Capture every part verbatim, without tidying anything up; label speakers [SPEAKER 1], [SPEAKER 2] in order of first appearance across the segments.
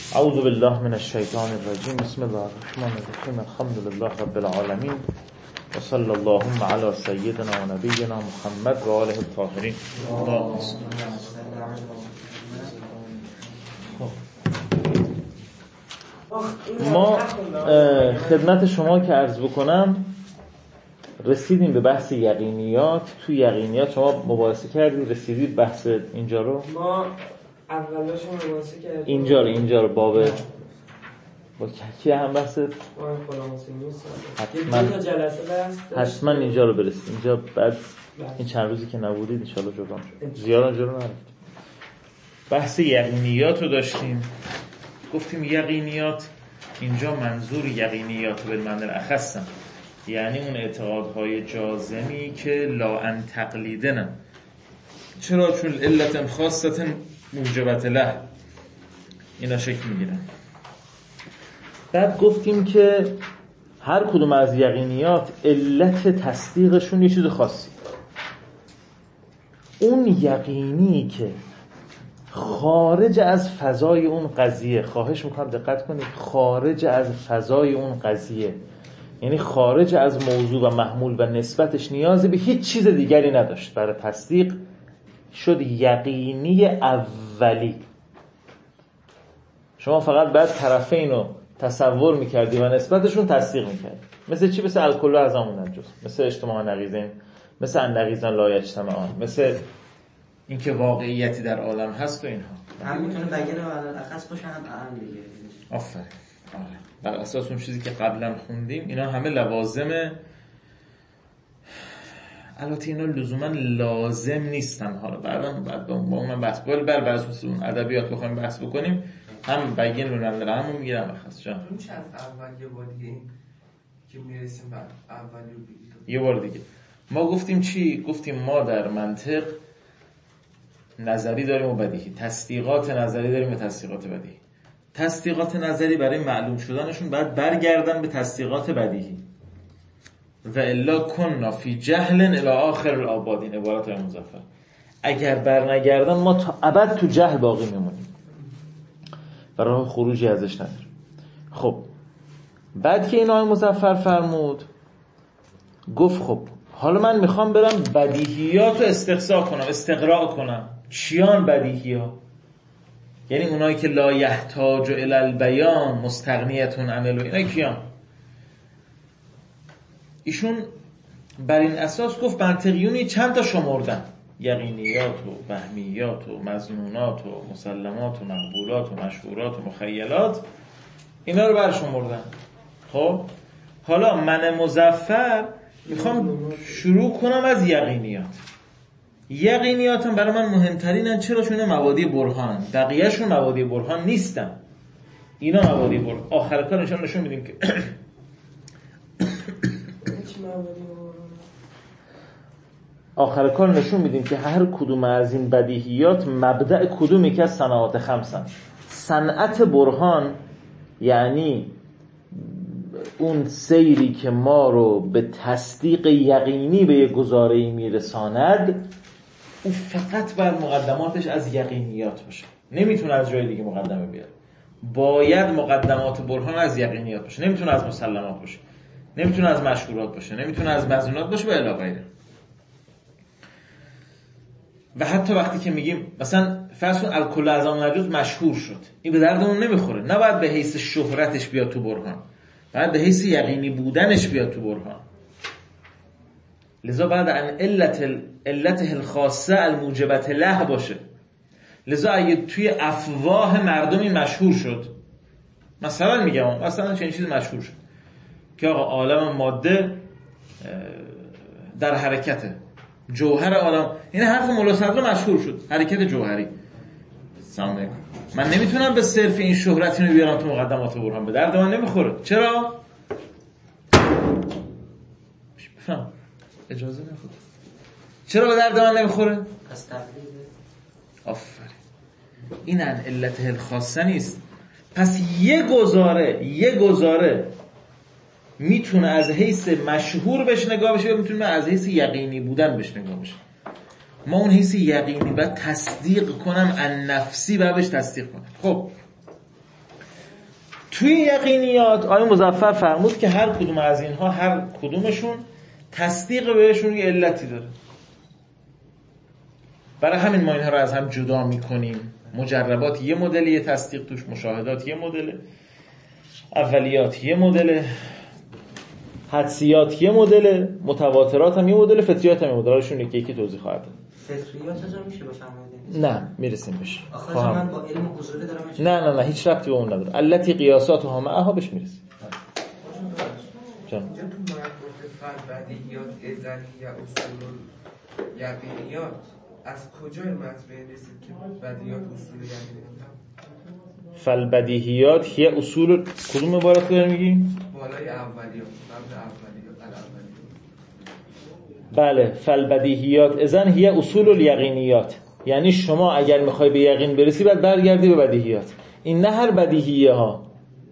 [SPEAKER 1] اعوذ بالله من الشیطان الرجیم. بسم الله الرحمن الرحیم. الحمد لله رب العالمین و صلی اللهم علی سیدنا و نبینا محمد و آله الطاهرین. ما خدمت شما که عرض بکنم رسیدیم به بحث یقینیات. تو یقینیات شما مباحثه کردید، رسیدید بحث اینجا رو.
[SPEAKER 2] ما اولش مباحثه کردیم
[SPEAKER 1] اینجا رو اینجا رو باب با کی هم بحث
[SPEAKER 2] حتما دو تا جلسه بحث
[SPEAKER 1] حتما اینجا رو برسید. اینجا بعد این چند روزی که نبودید ان شاء الله جبران شد. زیاد اونجا رو نرفتیم. بحث یقینیات رو داشتیم. گفتیم یقینیات اینجا منظور یقینیات به معنی اخصم، یعنی اون اعتقادهای جازمی که لا ان تقلیدن. چرا؟ چون علت خاصه موجبت له اینا شکل میگیرن. بعد گفتیم که هر کدوم از یقینیات علت تصدیقشون یه چیز خاصی. اون یقینی که خارج از فضای اون قضیه، خواهش میکنم دقت کنید، خارج از فضای اون قضیه، یعنی خارج از موضوع و محمول و نسبتش نیازی به هیچ چیز دیگری نداشت برای تصدیق، شد یقینی اولی. شما فقط بعد طرفین رو تصور میکردی و نسبتشون تصدیق میکردی. مثل چی؟ مثل الکل از همون نجس، مثل اجتماع نقیضین، مثل النقیضان لا یجتمعان، مثل اینکه واقعیتی در عالم هست و اینها.
[SPEAKER 3] هم میتونه بگیر و الاخص باشه، هم اهم دیگه.
[SPEAKER 1] آفرین. آره. بر اساس اون چیزی که قبلا خوندیم اینا همه لوازم. البته اینا لزوما لازم نیستن. حالا بعدا بعد با اون بحث کنیم. بر بر اساس اون ادبیات بخوایم بحث بکنیم هم بگین رو نمیداره همون میگیرم بخواست جان.
[SPEAKER 4] اون چه از اول یه بار دیگه که میرسیم بعد اول
[SPEAKER 1] یه بار دیگه ما گفتیم چی؟ گفتیم ما در منطق نظری داریم و بدیهی، تصدیقات نظری داریم و تصدیقات بدیهی. تصدیقات نظری برای معلوم شدنشون باید برگردن به تصدیقات بدیهی. و الا کننا فی جهل الی آخر الاباد، این عبارت های مظفر. اگر بر نگردن ما تا ابد تو جهل باقی میمونیم و راه خروجی ازش نداریم. خب بعد که این آقای مظفر فرمود، گفت خب حالا من میخوام برم بدیهیات رو استقصا کنم، استقراء کنم. چیان بدیهیات؟ یعنی اونایی که لا یحتاج الی البیان مستغنیتون عن الو، اینا کیان؟ ایشون بر این اساس گفت منطقیونی چند تا شمردن: یقینیات و وهمیات و مظنونات و مسلمات و مقبولات و مشهورات و مخیلات، اینا رو برشمردن. خب حالا من مظفر میخوام شروع کنم از یقینیات. یقینیات هم برای من مهمترینن. چرا؟ چون اینا مبادی برهان، بقیه‌شون مبادی برهان نیستن. اینا مبادی برهان. آخر کار نشون نشون میدیم که آخر کار نشون میدیم که هر کدوم از این بدیهیات مبدأ کدوم یکی از صنعات خمسن. صنعت برهان یعنی اون سیری که ما رو به تصدیق یقینی به یک گزاره‌ای میرساند، اون فقط بر مقدماتش از یقینیات باشه، نمیتونه از جای دیگه مقدمه بیاره. باید مقدمات برهان از یقینیات باشه، نمیتونه از مسلمات باشه، نمیتونه از مشهورات باشه، نمیتونه از مظنونات باشه و الی غیره. و حتی وقتی که میگیم مثلا فرض کن الکل از آن نجوز مشهور شد، این به دردمون نمیخوره. نباید به حیث شهرتش بیاد تو برهان، باید به حیث یقینی بودنش بیاد تو برهان. لذا بعد ان علت علته الخاصه الموجبت له باشه. لذا اگه توی افواه مردمی مشهور شد، مثلا میگم مثلا چنین چیزی مشهور شد که آقا عالم ماده در حرکته، جوهر عالم، این حرف مولا صدر مشهور شد، حرکت جوهری. سلام علیکم. من نمیتونم به صرف این شهرت اینو بیارم تو مقدمات برهان، به درد من نمیخوره. چرا؟ بفهم اجازه نخود. چرا به درد من نمیخوره؟
[SPEAKER 3] پس تقلیده.
[SPEAKER 1] آفرین. این ان علت الخاصه نیست. پس یه گزاره یه گزاره میتونه از حیث مشهور بهش نگاه بشه، یا میتونه از حیث یقینی بودن بهش نگاه بشه. ما اون حیث یقینی باید تصدیق کنم، ان نفسی باید بهش تصدیق کنم. خب توی یقینیات آیه مظفر فرمود که هر کدوم از اینها هر کدومشون تصدیق بهشون یه علتی داره. برای همین ما اینها رو از هم جدا میکنیم. مجربات یه مدل، یه تصدیق توش، مشاهدات یه مدل، اولیات یه مدل، حدسیات یه مدل، متواترات هم یه مدل، فطریات هم یه مدل. هاشون یکی یکی توضیح خواهد داد.
[SPEAKER 3] فطریات چطور میشه بفهمید؟
[SPEAKER 1] نه میرسیم بهش.
[SPEAKER 3] آخه من با علم حضوری دارم.
[SPEAKER 1] نه نه نه هیچ ربطی به اون نداره. التی قیاساتها معها بهش میرسیم. جان
[SPEAKER 4] اینجا تو مربوط فن بدیهیات ازلی یا اصول یقینیات از کجا مطمئن رسید که بدیهیات اصول یقینیات؟
[SPEAKER 1] فالبدیهیات هی اصول کدوم عبارت رو داری میگی؟
[SPEAKER 4] بالای اولیات، قبل اولیات، الاولیات.
[SPEAKER 1] بله، فالبدیهیات اذن هی اصول الیقینیات. یعنی شما اگر میخوای به یقین برسی باید برگردی به بدیهیات. این نه هر بدیهیه ها.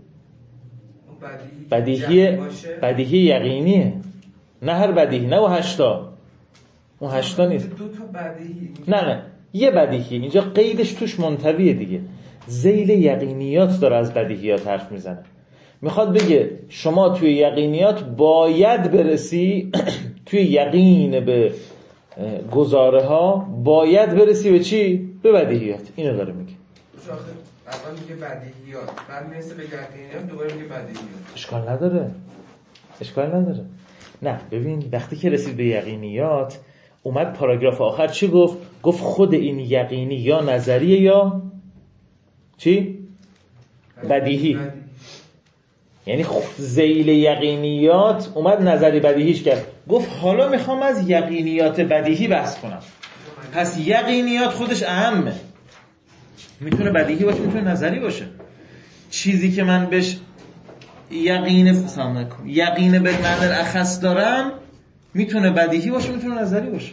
[SPEAKER 1] بدیهی بدیهی یقینیه. نه هر بدیهی، نه و هشتا. اون هشتا نیست.
[SPEAKER 4] دو تا بدیهی.
[SPEAKER 1] نه نه یه بدیهی. اینجا قیدش توش منطویه دیگه. ذیل یقینیات داره از بدیهیات حرف میزنه. میخواد بگه شما توی یقینیات باید برسی توی یقین به گزاره ها باید برسی به چی؟ به بدیهیات. اینو داره میگه.
[SPEAKER 4] اول میگه بدیهیات، بعد میرسه به یقینیات، دوباره میگه بدیهیات.
[SPEAKER 1] اشکال نداره. اشکال نداره. نه ببین وقتی که رسید به یقینیات اومد پاراگراف آخر چی گفت؟ گفت خود این یقینی یا نظریه یا چی؟ بدیهی. بدیهی. یعنی ذیل یقینیات اومد نظری بدیهیش کرد. گفت حالا میخوام از یقینیات بدیهی بحث کنم. پس یقینیات خودش اهمه. میتونه بدیهی باشه، میتونه نظری باشه. چیزی که من بهش یقین سلام علیکم یقین به معنی اخص دارم میتونه بدیهی باشه، میتونه نظری باشه.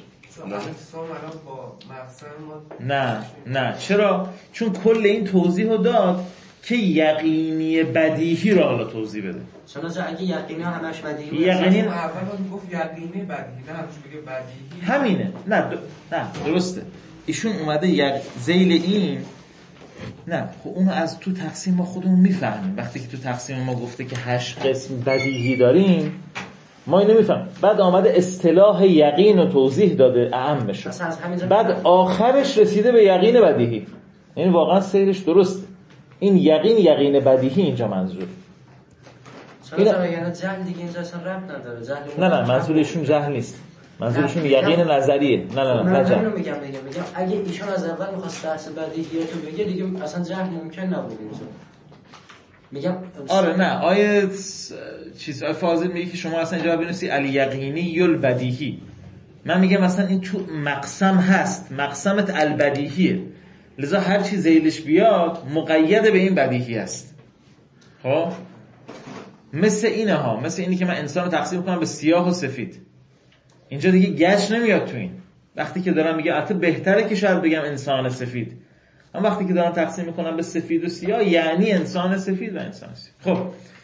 [SPEAKER 1] نه نه چرا؟ چون کل این توضیح رو داد که یقینی بدیهی رو حالا توضیح بده.
[SPEAKER 3] چرا اگه یقینی همش بدیهی
[SPEAKER 1] یقینی
[SPEAKER 4] اول گفت یقینی بدیهی، نه همش بگه بدیهی
[SPEAKER 1] همینه. نه د... نه درسته. ایشون اومده یک ذیل این نه خب اونو از تو تقسیم ما خودمون میفهمیم. وقتی که تو تقسیم ما گفته که هشت قسم بدیهی داریم ما اینو میفهمیم. بعد آمده اصطلاح یقین رو توضیح داده اعمش. بعد آخرش رسیده به یقین بدیهی. یعنی واقعا سیرش درسته. این یقین یقین بدیهی اینجا منظور.
[SPEAKER 3] چرا چرا یعنی جهل دیگه اینجا اصلا ربط نداره. جهل
[SPEAKER 1] نه نه منظورشون جهل نیست. منظورشون یقین نظریه. نه نه نه نه
[SPEAKER 3] جهل. من میگم میگم میگم اگه ایشون از اول می‌خواست بحث بدیهیات رو بگه دیگه اصلا جهل ممکن نبود اینجا. میگم
[SPEAKER 1] آره نه آیه چیزای فاضل میگه که شما اصلا اینجا بنویسی علی یقینی یل بدیهی. من میگم مثلا این تو مقسم هست، مقسمت البدیهیه، لذا هر چی ذیلش بیاد مقید به این بدیهی است. خب مثل اینه ها، مثل اینی که من انسان رو تقسیم کنم به سیاه و سفید. اینجا دیگه گچ نمیاد تو این. وقتی که دارم میگه البته بهتره که شاید بگم انسان سفید، اما وقتی که دارم تقسیم میکنم به سفید و سیاه یعنی انسان سفید و انسان سیاه. خب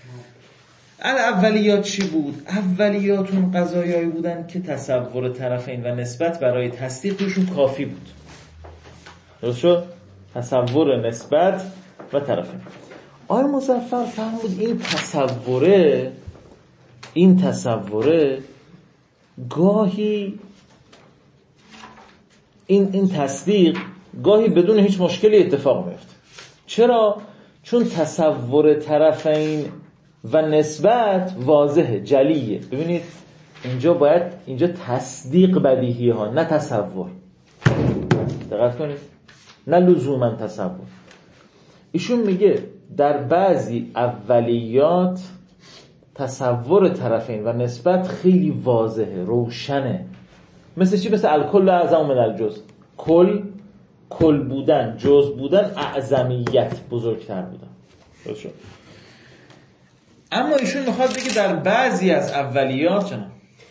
[SPEAKER 1] اولیات چی بود؟ اولیات اون قضایایی بودن که تصور طرفین و نسبت برای تصدیق توشون کافی بود. درست شد؟ تصور نسبت و طرفین. آقای مظفر فرمود این تصوره این تصوره گاهی این این تصدیق گاهی بدون هیچ مشکلی اتفاق میفته. چرا؟ چون تصور طرفین و نسبت واضحه، جلیه. ببینید اینجا باید اینجا تصدیق بدیهی ها، نه تصور. دقت کنید، نه لزوما تصور. ایشون میگه در بعضی اولیات تصور طرفین و نسبت خیلی واضحه، روشنه. مثل چی؟ مثل الکل اعظم من الجزء. کل کل بودن، جزء بودن، اعظمیت، بزرگتر بودن. درست شد؟ اما ایشون میخواد بگه در بعضی از اولیات چنان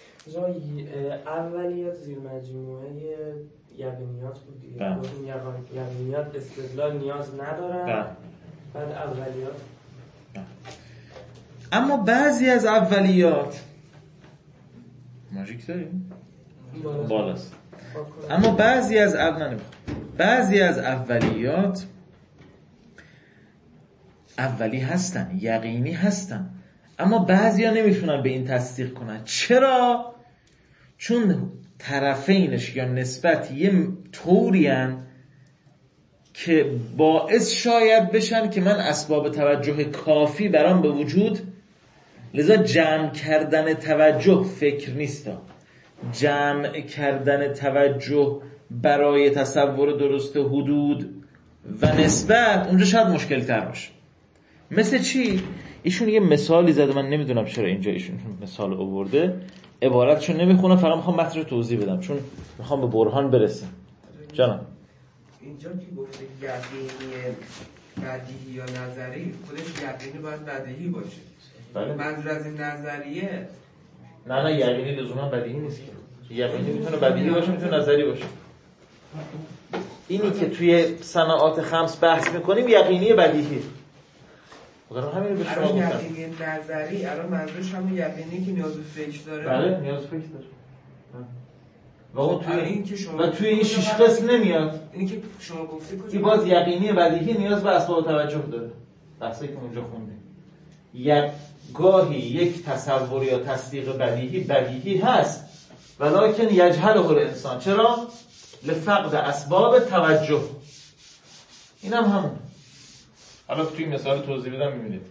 [SPEAKER 2] اولیات زیر مجموعه یقینیات بود دیگه. این یقینیات استدلال نیاز ندارن. بعد اولیات
[SPEAKER 1] با. اما بعضی از اولیات ماژیک داریم؟ بالاست. اما بعضی از اول بعضی از اولیات اولی هستن، یقینی هستن، اما بعضیا نمیتونن به این تصدیق کنن. چرا؟ چون طرفینش یا نسبت یه طورین که باعث شاید بشن که من اسباب توجه کافی برام به وجود، لذا جمع کردن توجه فکر نیستا، جمع کردن توجه برای تصور درست حدود و نسبت اونجا شاید مشکل تر باشه. مثل چی؟ ایشون یه مثالی زده، من نمیدونم چرا اینجا ایشون مثال آورده، عبارتشو نمیخونم، فقط میخوام متنشو توضیح بدم چون میخوام به برهان برسم. جانم
[SPEAKER 4] اینجا که گفته یقینی بدیهی یا نظری، خودش یقینی باید بدیهی باشه.
[SPEAKER 1] بله.
[SPEAKER 4] منظور از این نظریه
[SPEAKER 1] نه نه یقینی لزوما بدیهی نیست که. یقینی میتونه بدیهی باشه، میتونه نظری باشه. اینی که توی صناعات خمس بحث میکنیم یقینی بدیهی. خودم همین رو به شما گفتم.
[SPEAKER 4] یقینی نظری الان منظورش همون یقینی که نیاز به فکر داره.
[SPEAKER 1] بله نیاز به فکر داره. و اون توی این
[SPEAKER 4] که شما
[SPEAKER 1] و توی این شش قسم نمیاد.
[SPEAKER 4] اینی که شما گفتی کجا؟
[SPEAKER 1] این باز یقینی بدیهی نیاز به اسباب توجه داره. بحثی که اونجا خوندیم. یک گاهی یک تصور یا تصدیق بدیهی بدیهی هست ولکن یجهله الانسان. چرا؟ لفقد اسباب توجه. اینم هم همون. حالا توی مثال توضیح بدم می‌بینید.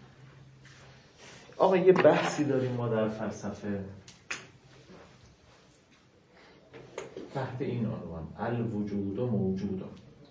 [SPEAKER 1] آقا یه بحثی داریم ما در فلسفه تحت این عنوان الوجود و موجود.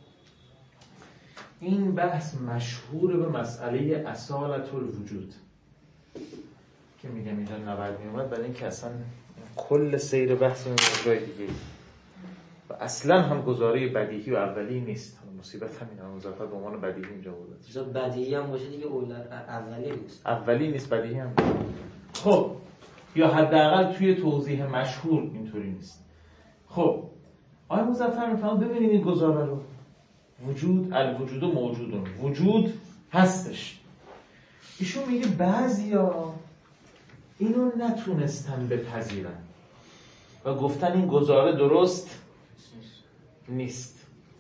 [SPEAKER 1] این بحث مشهور به مسئله اصالت الوجود که میگم اینجا نبرد میومد، برای این که اصلا کل سیر بحث این جای دیگه و اصلا هم گزاره بدیهی و اولی نیست. مصیبت همین هم مظفر به عنوان بدیهی اینجا بود.
[SPEAKER 3] چیزا بدیهی هم باشه دیگه اولی نیست.
[SPEAKER 1] اولی نیست، بدیهی هم. خب یا حداقل توی توضیح مشهور اینطوری نیست. خب آقای مظفر میفهمم ببینید این گزاره رو. وجود الوجود و موجودون. وجود هستش. ایشون میگه بعضیا اینو نتونستن بپذیرن و گفتن این گزاره درست نیست.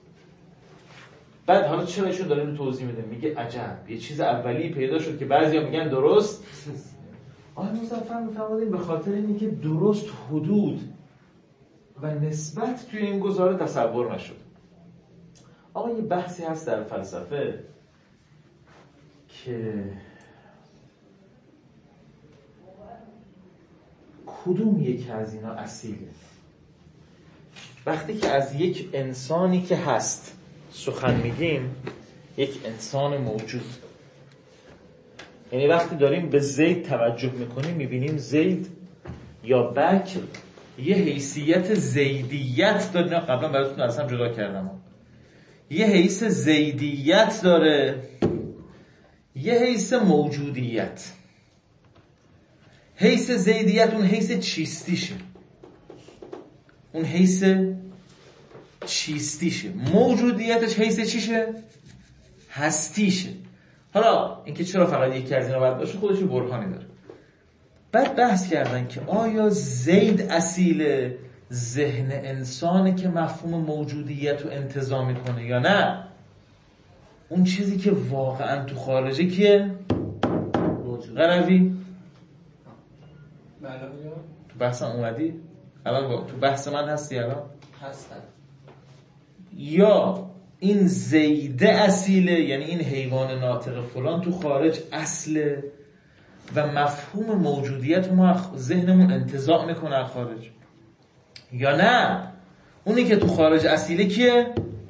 [SPEAKER 1] بعد حالا چرا ایشون داره اینو توضیح میده؟ میگه عجب یه چیز اولی پیدا شد که بعضیا میگن درست. آقای مظفر میفهمید به خاطر اینکه درست حدود و نسبت توی این گزاره تصور نشد. آقا یه بحثی هست در فلسفه که کدوم یکی از اینا اصیله؟ وقتی که از یک انسانی که هست سخن میگیم، یک انسان موجود، یعنی وقتی داریم به زید توجه میکنیم میبینیم زید یا بکر یه حیثیت زیدیت داره. نه قبلا براتون اصلا جدا کردم، یه حیث زیدیت داره، یه حیث موجودیت. حیث زیدیت اون حیث چیستیشه، اون حیث چیستیشه. موجودیتش حیث چیشه؟ هستیشه. حالا اینکه چرا فقط یکی از اینا باید باشه خودش برهانی داره. بعد بحث کردن که آیا زید اصیل ذهن انسانه که مفهوم موجودیت رو انتزاع میکنه یا نه اون چیزی که واقعا تو خارجه کیه؟ غربی؟
[SPEAKER 2] بله
[SPEAKER 1] تو بحثم اومدی؟ الان تو بحث من هستی الان؟
[SPEAKER 2] هستن.
[SPEAKER 1] یا این زیده اصیله، یعنی این حیوان ناطق فلان تو خارج اصله و مفهوم موجودیت ما ذهنمون انتزاع میکنه خارج، یا نه اونی که تو خارج اصیله کیه؟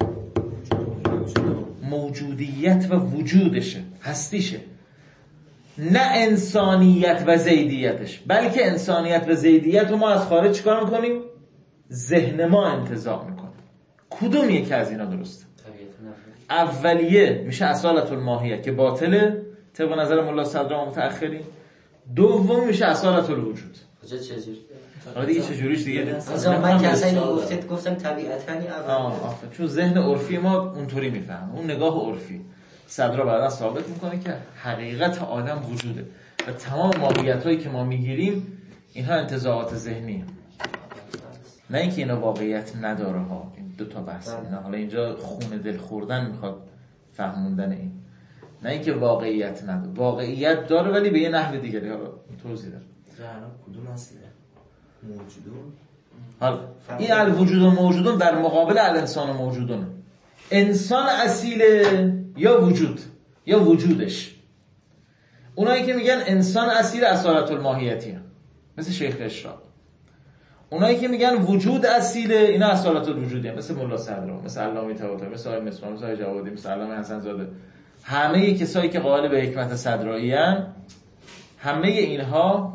[SPEAKER 1] موجودیت و وجودشه، هستیشه، نه انسانیت و زیدیتش، بلکه انسانیت و زیدیت رو ما از خارج چیکار میکنیم؟ ذهن ما انتزاع میکنه. کدوم یکی از اینا درسته؟ اولیه میشه اصالت الماهیه که باطله طبق نظر ملا صدر و متأخرین. دوم میشه اصالت الوجود.
[SPEAKER 3] کجا چجوری؟
[SPEAKER 1] آره دیگه چجوریش دیگه
[SPEAKER 3] من که اصلا اینو گفتید گفتم طبیعتاً اول.
[SPEAKER 1] چون ذهن عرفی ما اونطوری میفهمه، اون نگاه عرفی. صدر بعدا ثابت میکنه که حقیقت آدم وجوده و تمام ماهیتایی که ما میگیریم اینها انتزاعات ذهنیه، نه اینکه اینا واقعیت نداره ها. این دو تا بحث اینا. حالا اینجا خون دل خوردن میخواد فهموندن این. نه اینکه واقعیت نداره، واقعیت داره ولی به یه نحو دیگری. حالا توضیح داره.
[SPEAKER 3] زهرا کدوم اصله؟ موجودون.
[SPEAKER 1] حالا این الوجود و موجودون در مقابل الانسان و موجودون. انسان اصیله یا وجود یا وجودش. اونایی که میگن انسان اصیل اصالت الماهیتیه مثل شیخ اشراق. اونایی که میگن وجود اصیله اینا اصالت الوجودیه مثل ملا صدرا، مثل علامه طباطبایی، مثل آقای مصباح، مثل آقای جوادی، مثل علامه حسن زاده. همه کسایی که قائل به حکمت صدرایی ان، همه اینها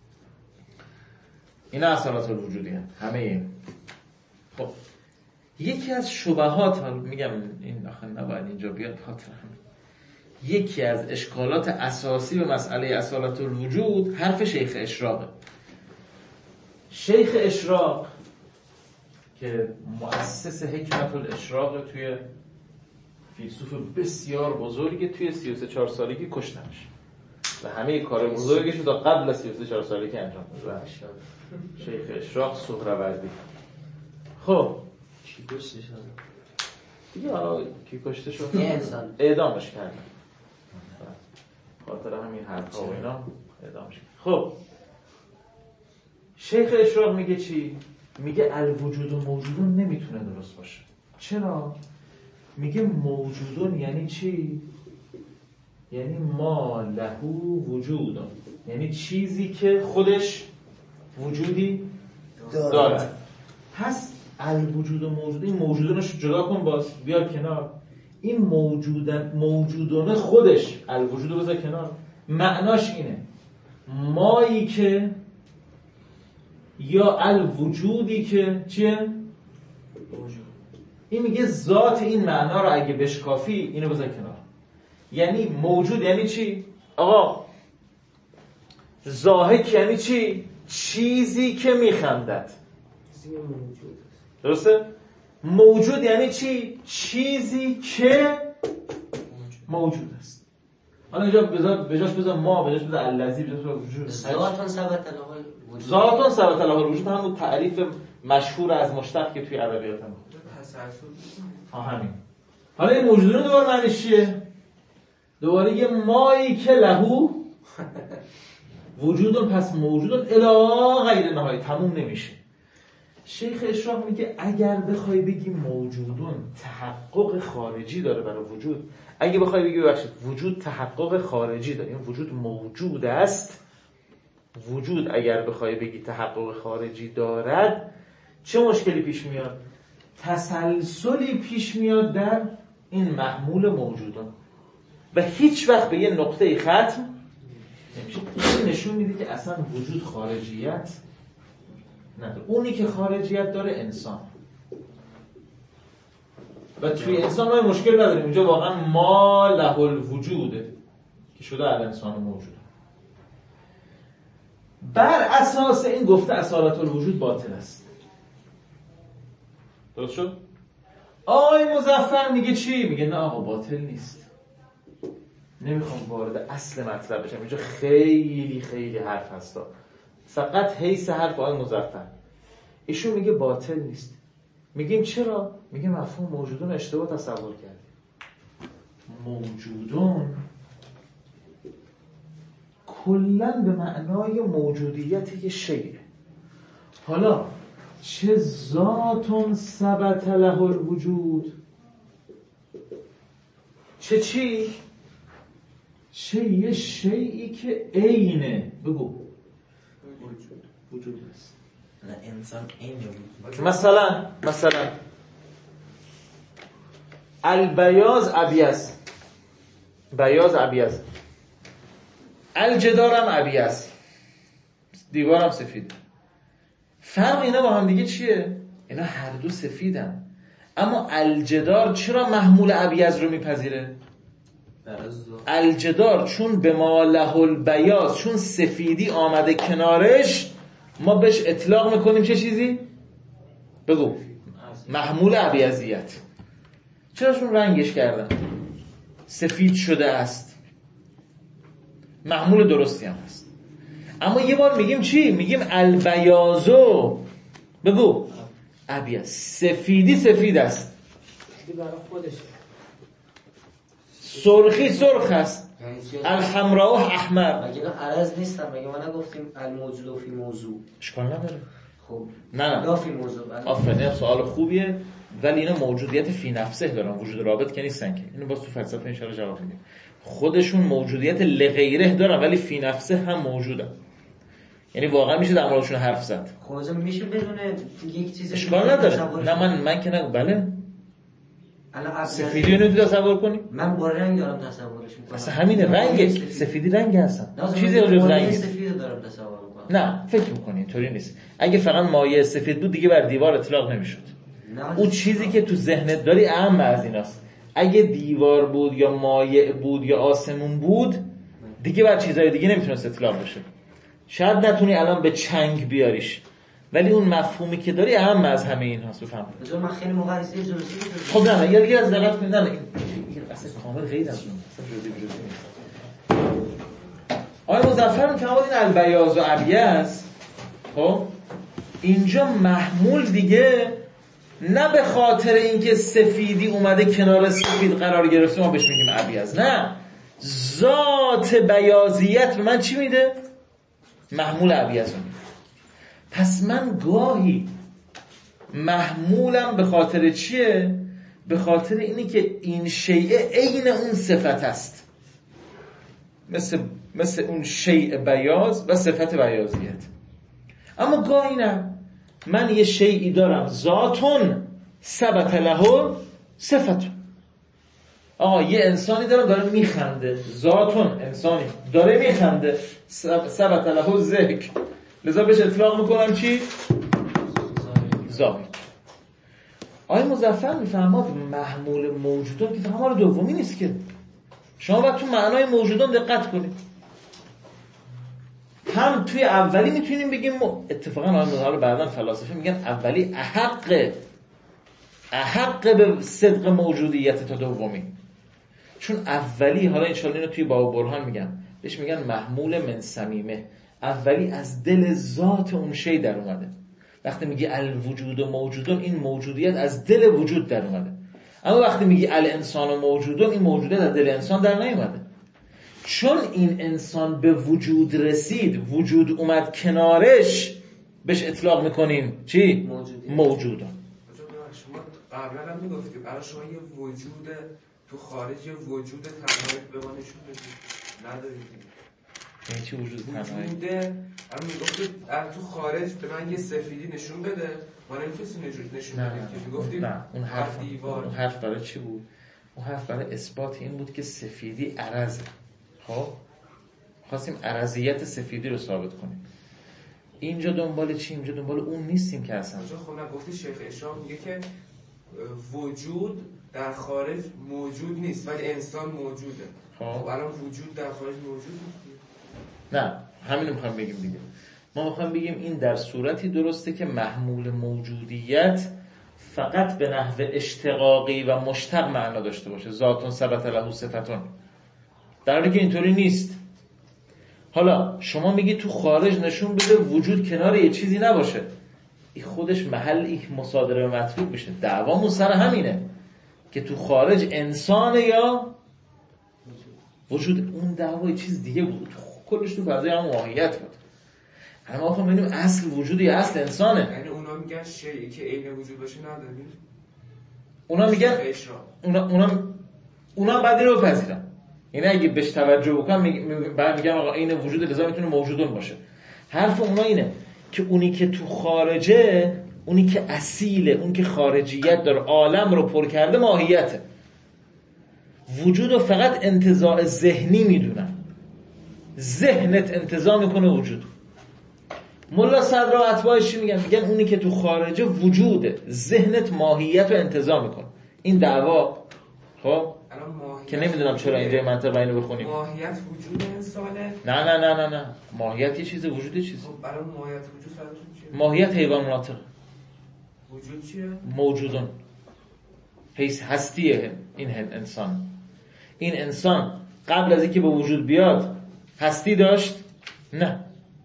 [SPEAKER 1] اینا اصالت الوجودی هستند. همه این. خب یکی از شبهات، حالا میگم این آخه نباید اینجا بیاد خاطر همین، یکی از اشکالات اساسی به مسئله اصالت الوجود حرف شیخ اشراقه. شیخ اشراق که مؤسس حکمت الاشراق توی فیلسوف بسیار بزرگی، توی سی و سه چهار سالگی کشتنش و همه کار بزرگش رو تا قبل از سی و سه چهار سالگی انجام داد. شیخ اشراق سهروردی. خب
[SPEAKER 3] کی کشته شد؟
[SPEAKER 1] یا کی کشته شد؟
[SPEAKER 3] یه انسان
[SPEAKER 1] اعدامش کردن. خاطر همین حرفا و اینا اعدامش کردن. خب شیخ اشراق میگه چی؟ میگه الوجود و موجودون نمیتونه درست باشه. چرا؟ میگه موجودون یعنی چی؟ یعنی ما لهو وجودون، یعنی چیزی که خودش وجودی داره. پس الوجود و موجود، این موجودونش جدا کن باز بیار کنار، این موجودن موجودونه خودش الوجود رو بذار کنار، معناش اینه مایی که یا الوجودی که چیه؟ وجود. این میگه ذات این معنا رو اگه بشکافی اینو بذار کنار. یعنی موجود یعنی چی؟ آقا ضاحک یعنی چی؟ چیزی که میخندد. درسته؟ موجود یعنی چی؟ چیزی که موجود است. حالا اینجا بجاش بذار ما، بجاش بذار الذی، بجاش بذار وجود.
[SPEAKER 3] ذاتون ثبت له الوجود.
[SPEAKER 1] ذاتون ثبت له الوجود همون تعریف مشهور از مشتق که توی ادبیات هم
[SPEAKER 4] تسلسل.
[SPEAKER 1] ها همین. حالا این موجودون دوباره معنیش چیه؟ دوباره یه مایی که لهو وجودون، پس موجودون الی غیر نهایی، تموم نمیشه. شیخ اشراق میگه اگر بخوای بگی موجودون تحقق خارجی داره برای وجود، اگه بخوای بگی ببخشید وجود تحقق خارجی داره، این وجود موجود است، وجود اگر بخوای بگی تحقق خارجی دارد، چه مشکلی پیش میاد؟ تسلسلی پیش میاد در این محمول موجودون و هیچ وقت به یه نقطه ختم نمیشه. این نشون میده که اصلا وجود خارجیت نداره. اونی که خارجیت داره انسان، و توی انسان ما مشکل نداریم. اینجا واقعا ما له الوجوده که شده الانسان موجود. بر اساس این گفته اصالت الوجود باطل است. درست شد؟ آقای مظفر میگه چی؟ میگه نه آقا باطل نیست. نمیخوام وارد اصل مطلب بشم، اینجا خیلی خیلی حرف هستا، فقط حیث حرف آقای مظفر. ایشون میگه باطل نیست. میگیم چرا؟ میگه مفهوم موجودون اشتباه تصور کردیم. موجودون کلن به معنای موجودیت یه شیء. حالا چه ذاتون ثبت له الوجود، چه چی؟ چه یه شیئی که عینه، بگو وجود وجود است.
[SPEAKER 3] نه انسان عین وجود.
[SPEAKER 1] مثلا مثلا البیاض ابیض، بیاض ابیض، الجدارم ابیض، دیوارم سفید. فرق اینا با هم دیگه چیه؟ اینا هر دو سفیدن، اما الجدار چرا محمول ابیض رو میپذیره؟ الجدار چون به ما له البیاض، چون سفیدی آمده کنارش، ما بهش اطلاق میکنیم چه چیزی؟ بگو محمول ابیضیت. چرا چون رنگش کردن سفید شده است، محمول درستی هم هست. اما یه بار میگیم چی؟ میگیم البیاضو، بگو ابیض، سفیدی سفید است.
[SPEAKER 2] برای خودشه.
[SPEAKER 1] سرخی سرخ است، الحمراء احمر.
[SPEAKER 3] مگه اینا عرض نیستن؟ مگه ما نگفتیم الموجود فی موضوع؟
[SPEAKER 1] اشکال نداره.
[SPEAKER 3] خب
[SPEAKER 1] نه نه
[SPEAKER 3] لا فی موضوع.
[SPEAKER 1] آفرین، سوال خوبیه، ولی اینا موجودیت فی نفسه دارن، وجود رابط که نیستن که. اینو باز تو فلسفه ان شاء الله جواب میدیم. خودشون موجودیت لغیره دارن ولی فی نفسه هم موجودن. یعنی واقعا میشه در موردشون حرف زد.
[SPEAKER 3] خب میشه بدون یک چیز
[SPEAKER 1] اشکال نداره. نه من من که نه. بله سفیدی رو نمیتونی تصور کنی؟
[SPEAKER 3] من با رنگ دارم تصورش میکنم.
[SPEAKER 1] اصلا همینه، رنگه. سفیدی رنگ هستن. چیزی رو رنگ
[SPEAKER 3] سفید دارم تصور میکنم.
[SPEAKER 1] نه فکر میکنی اینطوری نیست. اگه فقط مایع سفید بود دیگه بر دیوار اطلاق نمیشد. اون چیزی که تو ذهنت داری اهم از ایناست. اگه دیوار بود یا مایع بود یا آسمون بود دیگه بر چیزهای دیگه نمیتونست اطلاق بشه. شاید نتونی الان به چنگ بیاریش، ولی اون مفهومی که داری اهم از همه این هاست. بفهم
[SPEAKER 3] بذار من خیلی موقع از جزئی
[SPEAKER 1] خب نه نه یه دیگه از دقت کنید. نه نه این اصلا کامل غیر از اون اصلا جزئی جزئی نیست. آقای مظفر میفرماد این البیاض و ابیض، خب اینجا محمول دیگه نه به خاطر اینکه سفیدی اومده کنار سفید قرار گرفته ما بهش میگیم ابیض، نه، ذات بیاضیت به من چی میده؟ محمول ابیض میده. پس من گاهی محمولم به خاطر چیه؟ به خاطر اینی که این شیء عین اون صفت است، مثل مثل اون شیء بیاض و صفت بیاضیت. اما گاهی نه، من یه شیئی دارم ذاتون ثبت له صفتون. آقا یه انسانی دارم داره میخنده، ذاتون انسانی داره میخنده، ثبت له ذکر، لذا بهش اطلاق میکنم چی؟ ظاهر. آقای مظفر میفهماد محمول موجودان که تمام دومی نیست که. شما باید تو معنای موجودان دقت کنید. هم توی اولی میتونیم بگیم اتفاقا آقای مظفر بعداً فلاسفه میگن اولی احق احق به صدق موجودیت تا دومی، چون اولی، حالا انشالله اینو توی باب برهان میگم، بهش میگن محمول من صمیمه. اولی از دل ذات اون شی در اومده. وقتی میگی الوجود و موجودون، این موجودیت از دل وجود در اومده. اما وقتی میگی الانسان و موجودون، این موجودیت از دل انسان در نیومده. چون این انسان به وجود رسید، وجود اومد کنارش، بهش اطلاق میکنیم چی؟
[SPEAKER 3] موجودیت.
[SPEAKER 1] موجودون.
[SPEAKER 4] شما قبلا هم میگفتیم برای شما یه وجود تو خارج، یه وجود تنهایی به ما نشون بدید ندارید.
[SPEAKER 1] یعنی چی وجود تنهایی؟
[SPEAKER 4] وجوده هم میگفتید تو خارج به من یه سفیدی نشون بده، ما نمیتونستیم نشون بدیم که میگفتیم
[SPEAKER 1] نه اون حرف
[SPEAKER 4] دیوار.
[SPEAKER 1] اون حرف برای چی بود؟ اون حرف برای اثبات این بود که سفیدی عرضه. خب خواستیم عرضیت سفیدی رو ثابت کنیم. اینجا دنبال چی؟ اینجا دنبال اون نیستیم که اصلا.
[SPEAKER 4] خب نگفتی شیخ اشراق میگه که وجود در خارج موجود نیست ولی انسان موجوده. خب الان وجود در خارج موجود نیست.
[SPEAKER 1] نه همینو میخوام بگیم دیگه. ما میخوام بگیم این در صورتی درسته که محمول موجودیت فقط به نحو اشتقاقی و مشتق معنا داشته باشه، ذاتون ثبت له صفتون، در حالی که اینطوری نیست. حالا شما میگی تو خارج نشون بده وجود کنار یه چیزی نباشه، این خودش محل این مصادره و مطلوب میشه. دعوامون سر همینه که تو خارج انسان یا وجود. اون دعوای چیز دیگه بود، کلش تو فضای هم واقعیت بود. اما ما میگیم اصل وجود یا اصل انسانه.
[SPEAKER 4] یعنی اونا میگن شیئی که عین وجود باشه نداریم.
[SPEAKER 1] اونا میگن اونا اونا اونا بعد رو بپذیرن. یعنی اگه بهش توجه بکنم بعد میگم آقا این وجود لازم میتونه موجودون باشه. حرف اونا اینه که اونی که تو خارجه، اونی که اصیله، اون که خارجیت داره، عالم رو پر کرده، ماهیته. وجود رو فقط انتزاع ذهنی میدونن. ذهنت انتزاع میکنه وجود. ملا صدر و اتباعش میگن؟ میگن اونی که تو خارجه وجوده، ذهنت ماهیت رو انتزاع میکنه. این دعوا خب که نمیدونم چرا اینجا منطق اینو بخونیم.
[SPEAKER 4] ماهیت وجود انسانه؟
[SPEAKER 1] نه نه نه نه نه ماهیت یه چیزه، وجود یه چیزه.
[SPEAKER 4] خب برای ماهیت وجود فرقش چیه؟
[SPEAKER 1] ماهیت حیوان ناطق.
[SPEAKER 4] وجود چیه؟
[SPEAKER 1] موجودون. حیث هستیه این انسان. این انسان قبل از اینکه به وجود بیاد هستی داشت؟ نه.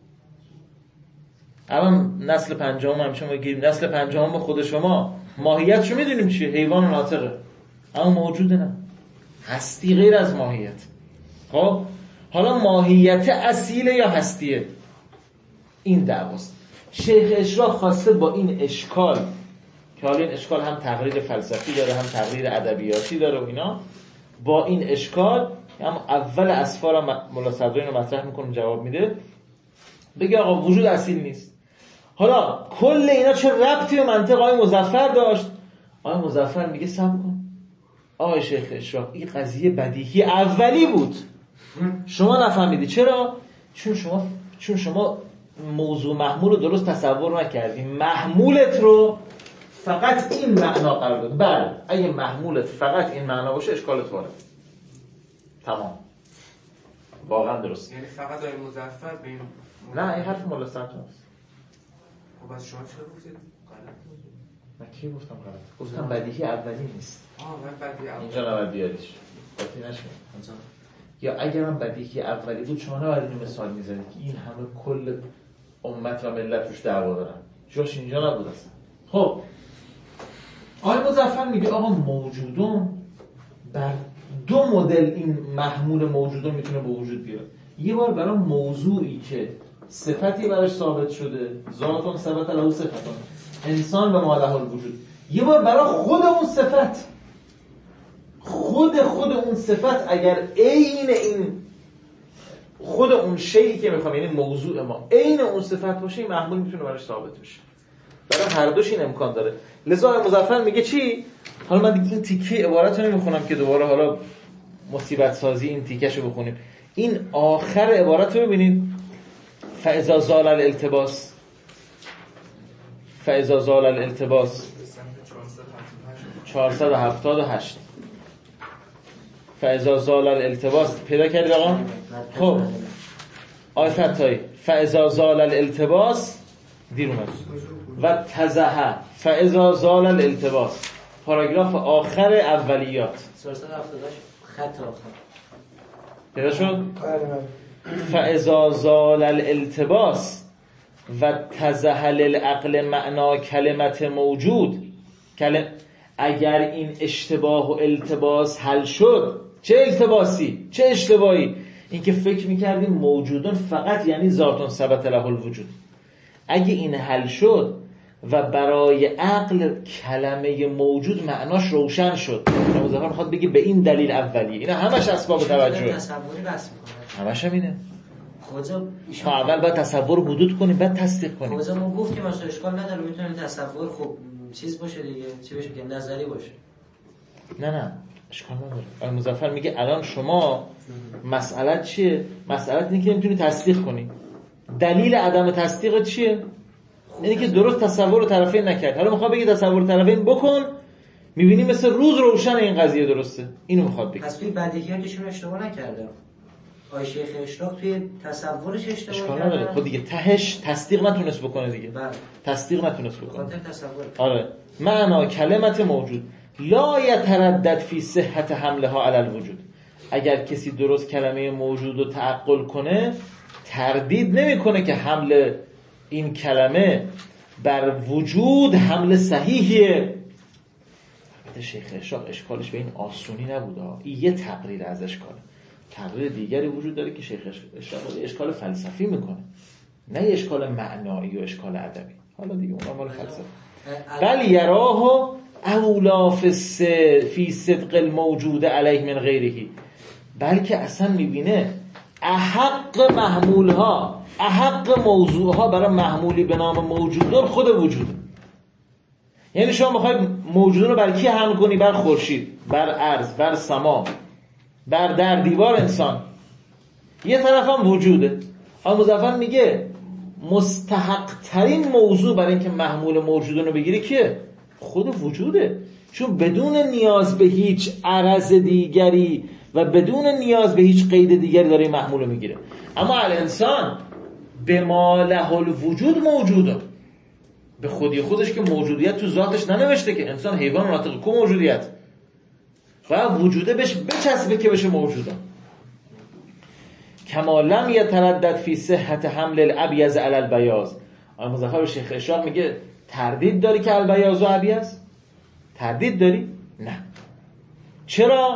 [SPEAKER 1] الان نسل پنجم همیشه ما گیریم نسل پنجم خود شما ماهیتشو میدونیم چیه؟ حیوان ناطقه. اما موجوده نه. هستی غیر از ماهیت. خب حالا ماهیت اصیله یا هستیه؟ این دعواست. شیخ اشراق خواسته با این اشکال که حالا این اشکال هم تقریر فلسفی داره هم تقریر ادبیاتی داره و اینا، با این اشکال هم اول اسفار مولا صدرانی رو مطرح میکنه جواب میده، بگه آقا وجود اصیل نیست. حالا کل اینا چه ربطی به منطق آقای مظفر داشت؟ آقای مظفر میگه صبر کن آقای شیخ اشراق، این قضیه بدیهی اولی بود، شما نفهمیدی. چرا؟ چون شما چون شما موضوع محمول رو درست تصور نکردی. محمولت رو فقط این معنا قرار داد. بله اگه محمولت فقط این معنا باشه اشکالت وارد. تمام، واقعا درست.
[SPEAKER 4] یعنی فقط آقای مظفر به این
[SPEAKER 1] نه این حرف مولا صدرانی است.
[SPEAKER 4] خب از شما چرا گفتید غلط بود؟
[SPEAKER 1] من کی گفتم غلط؟ گفتم بدیهی اولی نیست.
[SPEAKER 4] آه من بدیهی اولی
[SPEAKER 1] اینجا نباید بیاریش قاطی نشه. یا اگر من بدیهی اولی بود شما نباید اینو مثال میزنید که این همه کل امت و ملت روش دعوا دارن، جاش اینجا نبود اصلا. خب آقای مظفر میگه آقا موجودون بر دو مدل این محمول موجودون میتونه به وجود بیاد. یه بار برای موضوعی که صفتی براش ثابت شده، ذاتون ثبت له صفتون، انسان به ما له الوجود. یه بار برای خود اون صفت، خود خود اون صفت اگر عین این خود اون شیئی که میخوام، یعنی موضوع ما عین اون صفت باشه، این محمول میتونه براش ثابت بشه. برای هر دوش این امکان داره. لذا آقای مظفر میگه چی؟ حالا من دیگه این تیکه عبارت رو نمیخونم که دوباره حالا مصیبت سازی این تیکشو بخونیم. این آخر عبارت رو ببینید، فاذا زال الالتباس، فاذا زال الالتباس چهارصد و هفتاد و هشت. فاذا زال الالتباس پیدا کردید آقا؟ خب آیه فتایی فاذا زال الالتباس دیر اومد و تزهه فاذا زال الالتباس، پاراگراف آخر اولیات
[SPEAKER 3] چهارصد و هفتاد و هشت خط آخر
[SPEAKER 1] پیدا شد؟ فاذا زال الالتباس و تزهه للعقل معنا کلمت موجود. کلم... اگر این اشتباه و التباس حل شد، چه التباسی چه اشتباهی؟ این که فکر میکردیم موجودون فقط یعنی ذاتون ثبت له الوجود. اگه این حل شد و برای عقل کلمه موجود معناش روشن شد، مظفر میخواد بگه به این دلیل اولیه. اینا همش اسباب توجهه،
[SPEAKER 3] تصوری بس میکنه،
[SPEAKER 1] همش هم اینه.
[SPEAKER 3] خدا
[SPEAKER 1] ما اول باید تصور رو حدود کنیم بعد تصدیق کنیم.
[SPEAKER 3] خدا ما گفتیم اصلا اشکال نداره، میتونه تصور خب چیز باشه دیگه، چی بشه که نظری باشه.
[SPEAKER 1] نه نه اشکال نداره. آقای مظفر میگه الان شما مسئله چیه؟ مسئله اینه که نمیتونی تصدیق کنی. دلیل عدم تصدیق چیه؟ اینه که درست تصور رو طرفین نکرد. حالا میخواد بگه تصور طرفین بکن، میبینی مثل روز روشن این قضیه درسته. اینو میخواد بگه.
[SPEAKER 3] پس توی بدیهیاتشون اشتباه نکرده. آقای شیخ اشراق توی تصورش اشتباه
[SPEAKER 1] اشکال
[SPEAKER 3] کرده.
[SPEAKER 1] نداره. خب دیگه تهش تصدیق نتونست بکنه دیگه.
[SPEAKER 3] بله.
[SPEAKER 1] تصدیق نتونست بکنه.
[SPEAKER 3] خاطر تصور.
[SPEAKER 1] آره. معنا کلمت موجود لا یتردد فی صحت حملها علی الوجود. اگر کسی درست کلمه موجود رو تعقل کنه، تردید نمیکنه که حمل این کلمه بر وجود حمل صحیحیه. البته شیخ اشراق اشکالش به این آسونی نبوده. این یه تقریر از اشکاله. تقریر دیگری وجود داره که شیخ اشراق اشکال فلسفی میکنه، نه اشکال معنایی و اشکال ادبی. حالا دیگه اونها مال فلسفه. بل یراه اولا فی صدق الموجود علیه من غیره، بلکه اصلا میبینه احق محمولها، احق موضوعها برای محمولی به نام موجودون خود وجود. یعنی شما میخواید موجودون رو بر کی حمل کنی؟ بر خورشید، بر ارض، بر سما، بر در دیوار انسان. یه طرف هم وجوده. آقای مظفر میگه مستحق ترین موضوع برای اینکه محمول موجودون رو بگیری که خود وجوده، چون بدون نیاز به هیچ عرض دیگری و بدون نیاز به هیچ قید دیگری داره محمول رو میگیره. اما الانسان به ما له الوجود موجوده، به خودی خودش که موجودیت تو ذاتش ننوشته که انسان حیوان ناطق کو موجودیت و وجوده بهش بچسبه که بشه موجوده. کما لم یتردد فی صحت حمل الابیض علی البیاض. آقای مظفر به شیخ اشراق میگه تردید داری که البیاض و ابیض؟ تردید داری؟ نه. چرا؟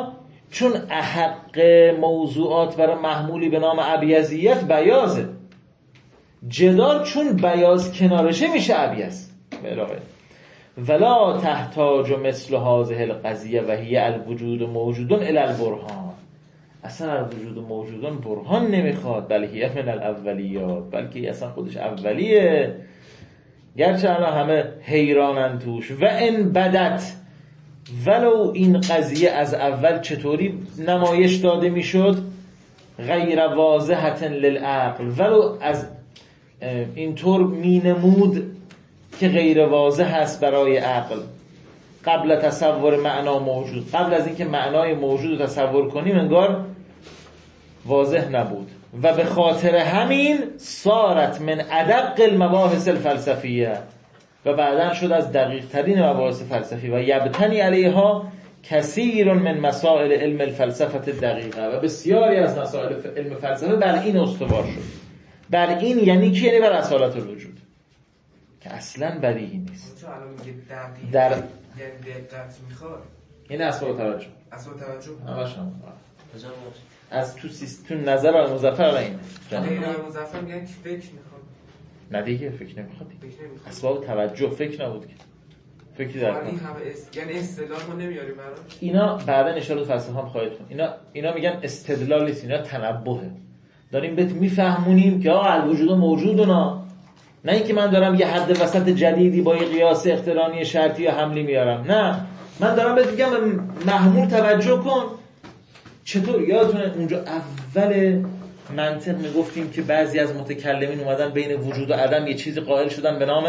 [SPEAKER 1] چون احق موضوعات برای محمولی به نام ابیضیت بیازه. جدار چون بیاز کنارشه میشه ابیض. بلاغه ولا تحتاج مثل هذه القضیه و هی الوجود موجودون الی البرهان. اصلا الوجود موجودون برهان نمیخواد، بل هی من الاولیات، بلکه اصلا خودش اولیه، گرچه الان همه حیرانن توش. و ان بدت، ولو این قضیه از اول چطوری نمایش داده میشد، غیر واضحة للعقل، ولو از اینطور می نمود که غیر واضح است برای عقل، قبل تصور معنا موجود، قبل از اینکه معنای موجود رو تصور کنیم انگار واضح نبود. و به خاطر همین صارت من ادق المباحث الفلسفیه، و بعداً شد از دقیق ترین مباحث فلسفی. و یبتنی علیها کثیر من مسائل علم الفلسفه دقیقه، و بسیاری از مسائل علم فلسفه بر این استوار شد. بر این یعنی که یعنی بر اصالت الوجود که اصلاً بدیهی نیست. در
[SPEAKER 4] یعنی دقت میخواد،
[SPEAKER 1] این اسباب توجه،
[SPEAKER 4] اسباب توجه
[SPEAKER 1] همش هم از تو سیست... تو نظر آقای مظفر این
[SPEAKER 4] غیر مظفر میگن که فکر میخواد.
[SPEAKER 1] نه دیگه فکر نمیخواد. اسباب توجه فکر نبود که فکری در
[SPEAKER 4] این همه اس... یعنی استدلال ما نمیاریم براش.
[SPEAKER 1] اینا بعدا ان شاء الله فلسفه هم خواهید خوند. اینا اینا میگن استدلال نیست، اینا تنبهه. داریم بهت میفهمونیم که آقا الوجود موجود اونا، نه اینکه من دارم یه حد وسط جدیدی با یه قیاس اقترانی شرطی یا حملی میارم. نه، من دارم بهت میگم محمول توجه کن. چطور یادتونه اونجا اول منطق میگفتیم که بعضی از متکلمین اومدن بین وجود و عدم یه چیزی قائل شدن به نام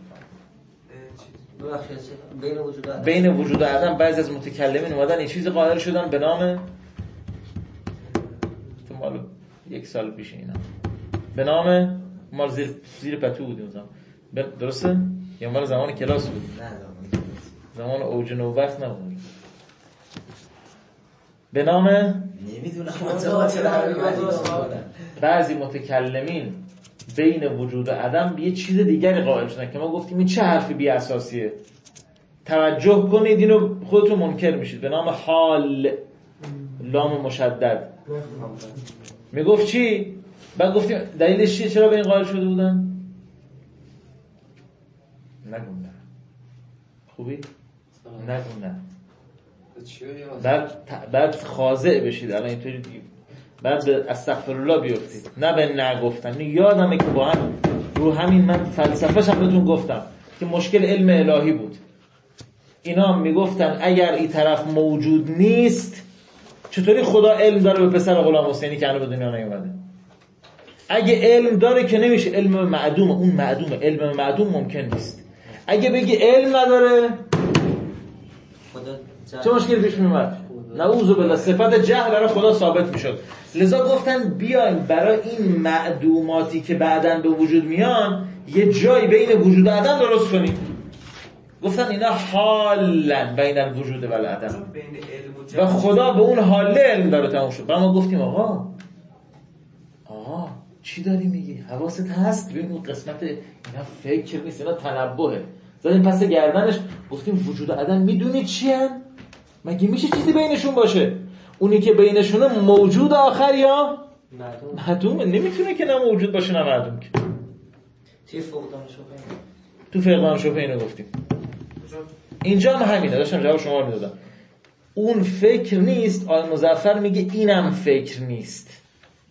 [SPEAKER 3] بین وجود و عدم.
[SPEAKER 1] بین وجود و عدم بعضی از متکلمین اومدن یه چیزی قائل شدن به نام، تو مال یک سال پیش اینا، به نام مال زیر زیر پتو بودیم زمان، درسته؟ یا مال زمان کلاس بود؟
[SPEAKER 3] نه
[SPEAKER 1] زمان اوج نوبت نبود. به نام
[SPEAKER 3] نمیدونم
[SPEAKER 1] بعضی متکلمین بین وجود و عدم یه چیز دیگری قائل شدن که ما گفتیم این چه حرفی بی اساسیه. توجه کنید اینو خودتون منکر میشید. به نام حال، لام مشدد. میگفت چی؟ بعد گفتیم دلیلش چیه؟ چرا به این قائل شده بودن؟ نگم نه. خوبی؟ نگم نه. بعد بعد خاضع بشید الان اینطوری دیگه. بعد به استغفرالله بیفتید، نه به نگفتن. یادمه که با هم رو همین من فلسفه‌ش هم بهتون گفتم که مشکل علم الهی بود. اینا هم میگفتن اگر این طرف موجود نیست چطوری خدا علم داره به پسر غلام حسینی که هنوز به دنیا نیومده؟ اگه علم داره که نمیشه علم معدوم، اون معدومه، علم معدوم ممکن نیست. اگه بگی علم نداره
[SPEAKER 3] خدا
[SPEAKER 1] چه مشکلی پیش میومد؟ نعوذ بالله صفت جهل برای خدا ثابت میشد. لذا گفتن بیایم برای این معدوماتی که بعداً به وجود میان یه جایی بین وجود و عدم درست کنیم. گفتن اینا حالن بین الوجود و العدم و خدا به اون حاله علم داره تموم شد. و ما گفتیم آقا آقا چی داری میگی؟ حواست هست؟ ببین اون قسمت اینا فکر نیست، اینا تنبهه. زدیم پس گردنش گفتیم وجود و عدم میدونی چی هن؟ مگه میشه چیزی بینشون باشه؟ اونی که بینشونه موجود آخر یا معدومه. نمیتونه که نه موجود باشه نه معدوم. که تو فقدان شبهه اینو گفتیم. اینجا هم همینه، داشتم جواب شما رو میدادم. اون فکر نیست، آقای مظفر میگه اینم فکر نیست.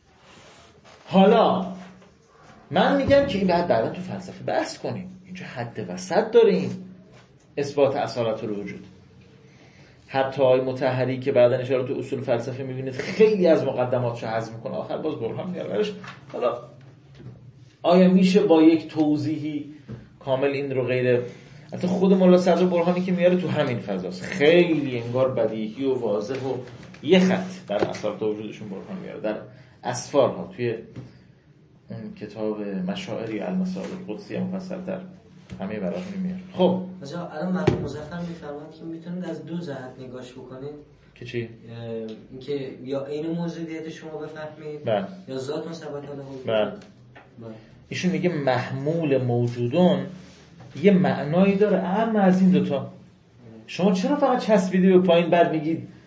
[SPEAKER 1] حالا من میگم که این بعد بعدا تو فلسفه بحث کنیم. اینجا حد وسط داریم اثبات اصالت الوجود. حتی آقای مطهری که بعدا اشاره تو اصول فلسفه میبینید خیلی از مقدماتشو حذف میکنه، آخر باز برهان میاره. حالا آیا میشه با یک توضیحی کامل این رو غیر حتی خود مولا صدر برهانی که میاره تو همین فضاست، خیلی انگار بدیهی و واضح و یه خط در اصالت وجودشون برهان میاره در اسفارها توی اون کتاب مشاعری المسائل القدسی مفصل‌تر همه براتون میاره. خب
[SPEAKER 3] مثلا الان مرحوم مظفر میفرمایند که میتونید از دو جهت نگاش بکنید
[SPEAKER 1] که چی؟
[SPEAKER 3] اینکه یا عین موجودیت شما بفهمید
[SPEAKER 1] بله.
[SPEAKER 3] یا ذات ثبت الوجود.
[SPEAKER 1] بله. ایشون میگه محمول موجودون یه معنایی داره اهم از این دوتا. شما چرا فقط چسبیدی به پایین بعد میگید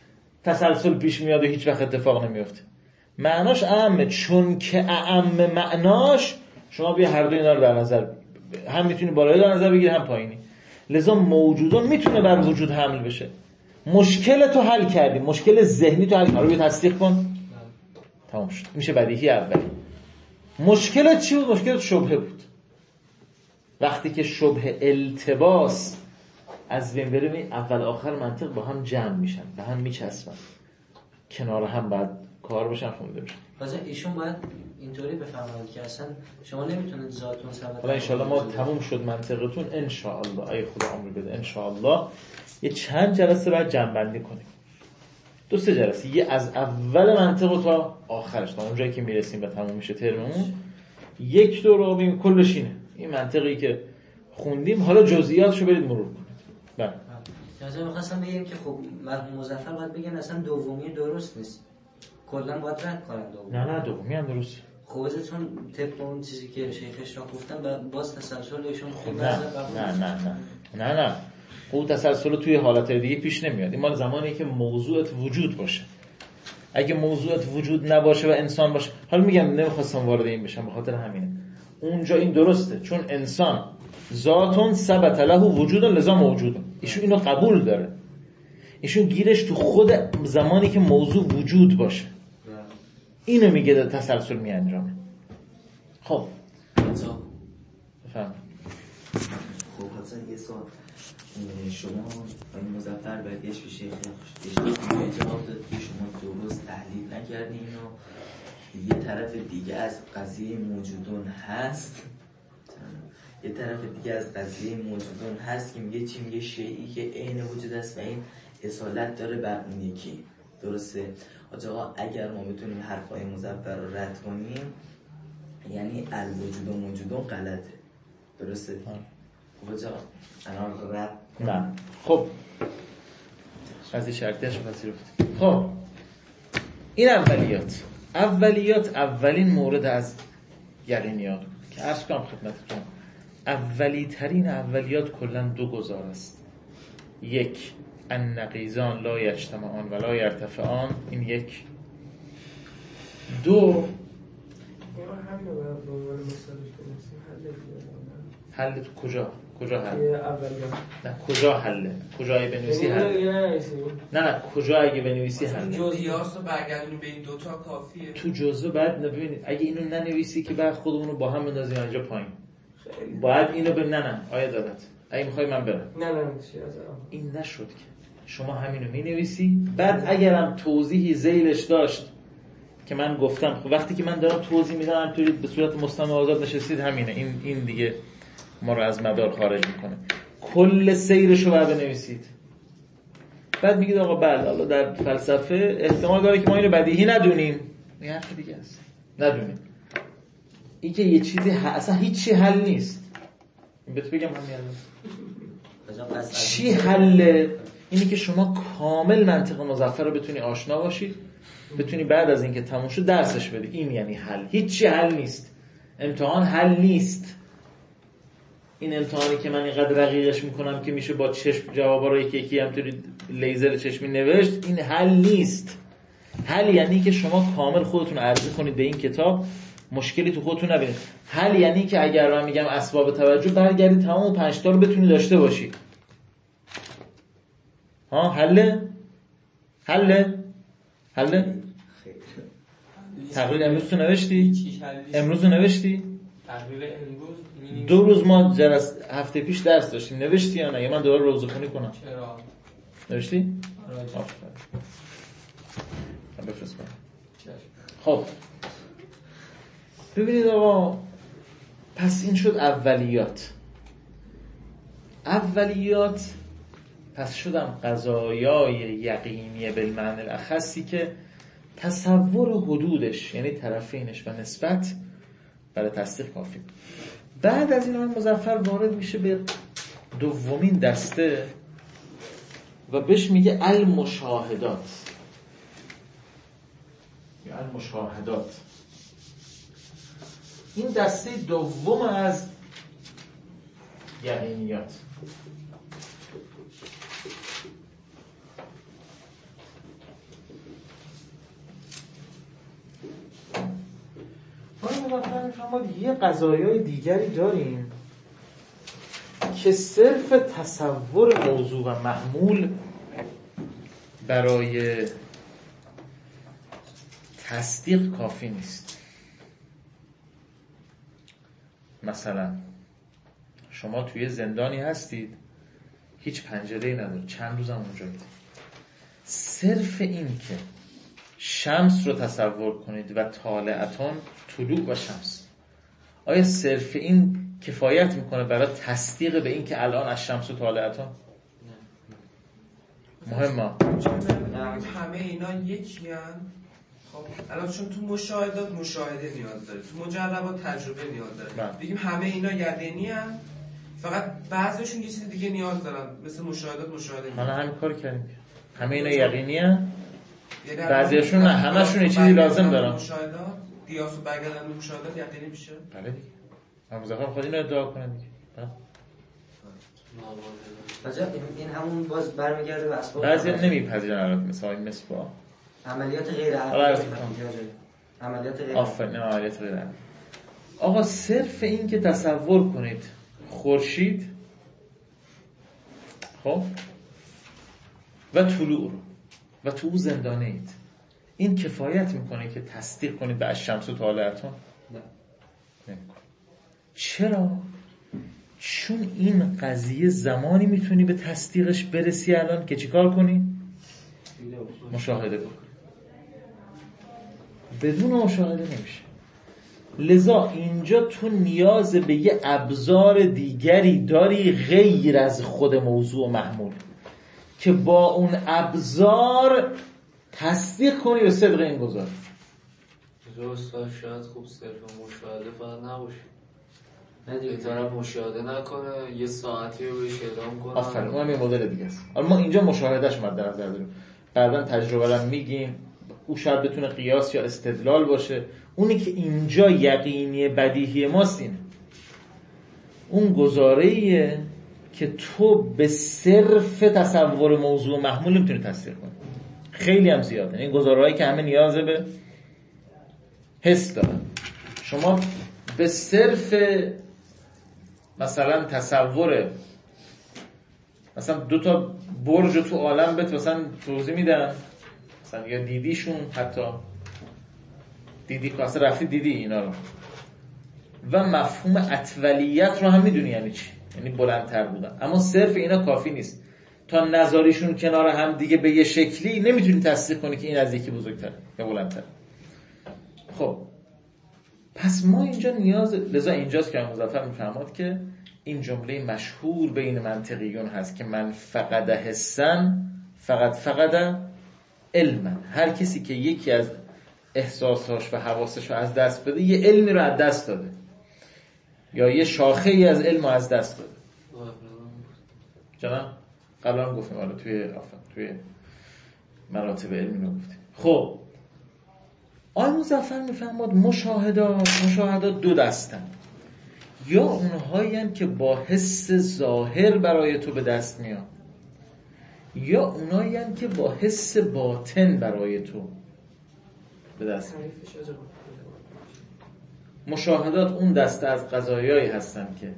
[SPEAKER 1] تسلسل پیش میاد و هیچ وقت اتفاق نمیفته. معناش اعمه، چون که اعم معناش شما بیا هر دو اینا رو در نظر بگیر. هم میتونی بالایی در نظر بگیری هم پایینی. لذا موجودون میتونه بر وجود حمل بشه. مشکل تو حل کردی، مشکل ذهنی تو حل کردی. رو بیا تصدیق کن. تمام شد. میشه بدیهی اولی. مشکلت چی بود؟ مشکلت شبهه بود. وقتی که شبهه التباس از بین بره، اول آخر منطق با هم جمع میشن، به هم میچسبن، کنار هم باید کار بشن، خونده بشن.
[SPEAKER 3] واسه ایشون باید اینطوری بفهمید که اصلا شما نمیتونید ذاتون ثابت.
[SPEAKER 1] حالا ان شاء الله ما تموم شد منطقتون ان شاء الله، ای خدا عمر بده، ان شاء الله یه چند جلسه بعد جمع بندی کنیم. دو سه جلسه، یه از اول منطق تا آخرش، تا اونجایی که میرسیم به تموم میشه ترممون، یک دور رو ببینیم کلش اینه. این منطقی که خوندیم، حالا جزئیاتشو برید مرور کنید. بله.
[SPEAKER 3] لازم می‌خواستم بگم که خب مرحوم مظفر باید بگن اصلا دومی درست نیست. کلا باید رد کنن دومی.
[SPEAKER 1] نه نه دومی هم درست.
[SPEAKER 3] خب چون طبق اون چیزی که شیخش را گفتن باز تسلسلشون خوب
[SPEAKER 1] نه نه نه نه نه نه خب تسلسل توی حالت دیگه پیش نمیاد. این مال زمانی که موضوعت وجود باشه. اگه موضوعت وجود نباشه و انسان باشه، حالا میگم نمیخواستم وارد این بشم به خاطر همینه. اونجا این درسته، چون انسان ذاتون ثبت له وجود لذا موجود. ایشون اینو قبول داره. ایشون گیرش تو خود زمانی که موضوع وجود باشه اینو میگه در تسلسل می انجامه. خب بفهم.
[SPEAKER 5] خب حسن یه سوال، شما این مظفر برگشت به شیخ جواب داد که شما درست تحلیل نکردین و یه طرف دیگه از قضیه موجودون هست، یه طرف دیگه از قضیه موجودون هست که میگه چی؟ میگه شیئی که عین وجود است و این اصالت داره بر اون یکی. درسته؟ آقا اگر ما بتونیم حرفای مظفر رو رد کنیم، یعنی الوجود و موجودون غلطه. درسته؟ خب آقا الان رد
[SPEAKER 1] نه. خب قضیه شرطیش پذیرفت. خب این اولیات اولیات اولین مورد از یقینیات که عرض کنم خدمتتون، اولی ترین اولیات کلا دو گزار است. یک، النقیضان لا یجتمعان ولا یرتفعان، این یک. دو، حل تو کجا؟ کجا حل؟ نه کجا حله؟ کجا اگه بنویسی حل؟ نه نه کجا اگه بنویسی حل؟
[SPEAKER 4] جزئیات رو برگردونی به این دوتا کافیه.
[SPEAKER 1] تو جزء بعد ببینید اگه اینو ننویسی که بعد خودمون رو با هم بندازیم اینجا پایین. باید اینو به نه نه آیا دادت اگه میخوای من برم.
[SPEAKER 2] نه نه چی از
[SPEAKER 1] این نشد که شما همینو مینویسی، بعد اگرم توضیحی ذیلش داشت که من گفتم، خب وقتی که من دارم توضیح میدم همینطوری به صورت مستمع آزاد نشستید، همینه، این این دیگه ما رو از مدار خارج میکنه. کل سیرشو بعد بنویسید، بعد میگید آقا بله حالا در فلسفه احتمال داره که ما اینو بدیهی ندونیم، این حرف دیگه است، ندونیم این که یه چیزی ه... اصلا هیچی حل نیست. بهت بگم همین چی حله؟ اینی که شما کامل منطق مظفر رو بتونی آشنا باشید، بتونی بعد از اینکه تموم شد درسش بدی. این یعنی حل. هیچی حل نیست. امتحان حل نیست. این امتحانی که من اینقدر رقیقش میکنم که میشه با چشم جوابا رو یکی یکی همطوری لیزر چشمی نوشت، این حل نیست. حل یعنی که شما کامل خودتون عرضه کنید به این کتاب، مشکلی تو خودتون نبینید. حل یعنی که اگر من میگم اسباب توجه، برگردید تمام پنج تا رو بتونید داشته باشید. ها حله؟ حله؟ حله؟ تقریر امروز تو نوشتی؟ امروز نوشتی؟
[SPEAKER 2] تقریر امروز
[SPEAKER 1] دو روز ما جلس هفته پیش درس داشتیم، نوشتی یا نه؟ یا من دوباره روزخونی کنم؟
[SPEAKER 2] چرا؟
[SPEAKER 1] نوشتی؟ آفرین. بفرست کنم. خب ببینید آقا، پس این شد اولیات. اولیات پس شدم قضایای یقینی بالمعنی الاخصی که تصور حدودش یعنی طرفینش و نسبت برای تصدیق کافی. بعد از این هم مظفر وارد میشه به دومین دسته و بهش میگه المشاهدات. یا المشاهدات این دسته دوم از یقینیات. مظفر میفرماد یه قضایای دیگری داریم که صرف تصور موضوع و محمول برای تصدیق کافی نیست. مثلا شما توی زندانی هستید، هیچ پنجره‌ای نداره، چند روزم اونجایید. صرف این که شمس رو تصور کنید و طالعتان، طلوع و شمس، آیا صرف این کفایت میکنه برای تصدیق به این که الان از شمس و طالعتان؟ مهمه
[SPEAKER 4] همه اینا یکی هن. خب الان چون تو مشاهدات مشاهده نیاز داره، تو مجربات تجربه نیاز داره.
[SPEAKER 1] بله.
[SPEAKER 4] بگیم همه اینا یقینی هن، فقط بعضیشون یه چیز دیگه نیاز دارن، مثل مشاهدات مشاهده نیاز.
[SPEAKER 1] حالا همین کار کردیم، همه اینا یقینی هن، بعضیشون نه، همشون یه چیزی لازم دارن.
[SPEAKER 4] مشاهدات قیاس و برگردن به مشاهدات یقینی میشه.
[SPEAKER 1] بله دیگه. مظفر خود اینو ادعا کنه دیگه.
[SPEAKER 3] مثلا این همون باز برمیگرده به اسباب.
[SPEAKER 1] بعضی نمیپذیرن البته، مثلا این مصباح
[SPEAKER 3] عملیات غیر عقلی. عملیات غیر
[SPEAKER 1] آفرین، عملیات غیر عقلی. آقا صرف این که تصور کنید خورشید خب و طلوع رو و تو زندانه اید، این کفایت میکنه که تصدیق کنید به الشمس و طالعتون؟ نه نمیکنه. چرا؟ چون این قضیه زمانی میتونی به تصدیقش برسی الان که چیکار کنی؟ مشاهده بکنی. بدون مشاهده نمیشه. لذا اینجا تو نیاز به یه ابزار دیگری داری غیر از خود موضوع و محمول که با اون ابزار تصدیق کنی به صدق این گزاره.
[SPEAKER 6] درسته، شاید خوب صرف مشاهده فقط نباشه، یه طرف مشاهده نکنه یه ساعتی رو بهش اعدام کنه.
[SPEAKER 1] آفرین، اونم یه مدل دیگه است. حالا ما اینجا مشاهدهش مد نظر داریم، بعداً تجربه رو میگیم، او شاید بتونه قیاس یا استدلال باشه. اونی که اینجا یقینی بدیهی ماست اینه، اون گزاره‌ایه که تو به صرف تصور موضوع محمول نمیتونی تصدیق کنی. خیلی هم زیاده این گزاره‌هایی که همه نیاز به حس دارن. شما به صرف مثلا تصور مثلا دو تا برج تو عالم بهت مثلا توضیح میدن، مثلا یا دیدیشون، حتی دیدی کاسه رفتی دیدی اینا رو، و مفهوم اطولیت رو هم میدونی یعنی چی، یعنی بلندتر بودن، اما صرف اینا کافی نیست. تا نذاریشون کنار هم دیگه به یه شکلی نمیتونی تصدیق کنی که این از یکی بزرگتر یا بلندتر. خب پس ما اینجا نیاز، لذا اینجاست که مظفر میفهمد که این جمله مشهور بین منطقیون هست که من فقد حسن فقط فقد علما. هر کسی که یکی از احساساش و حواسش رو از دست بده یه علمی رو از دست داده یا یه شاخه ای از علم رو از دست داده. جناب قبلا گفتیم آره توی آفن توی مراتب علمی رو گفتیم. خب آقای مظفر میفهمد مشاهدات مشاهدات دو دستن، یا اونهایی هستند که با حس ظاهر برای تو به دست میان، یا اونهایی هستند که با حس باطن برای تو به دست میان. مشاهدات اون دسته از قضایایی هستند که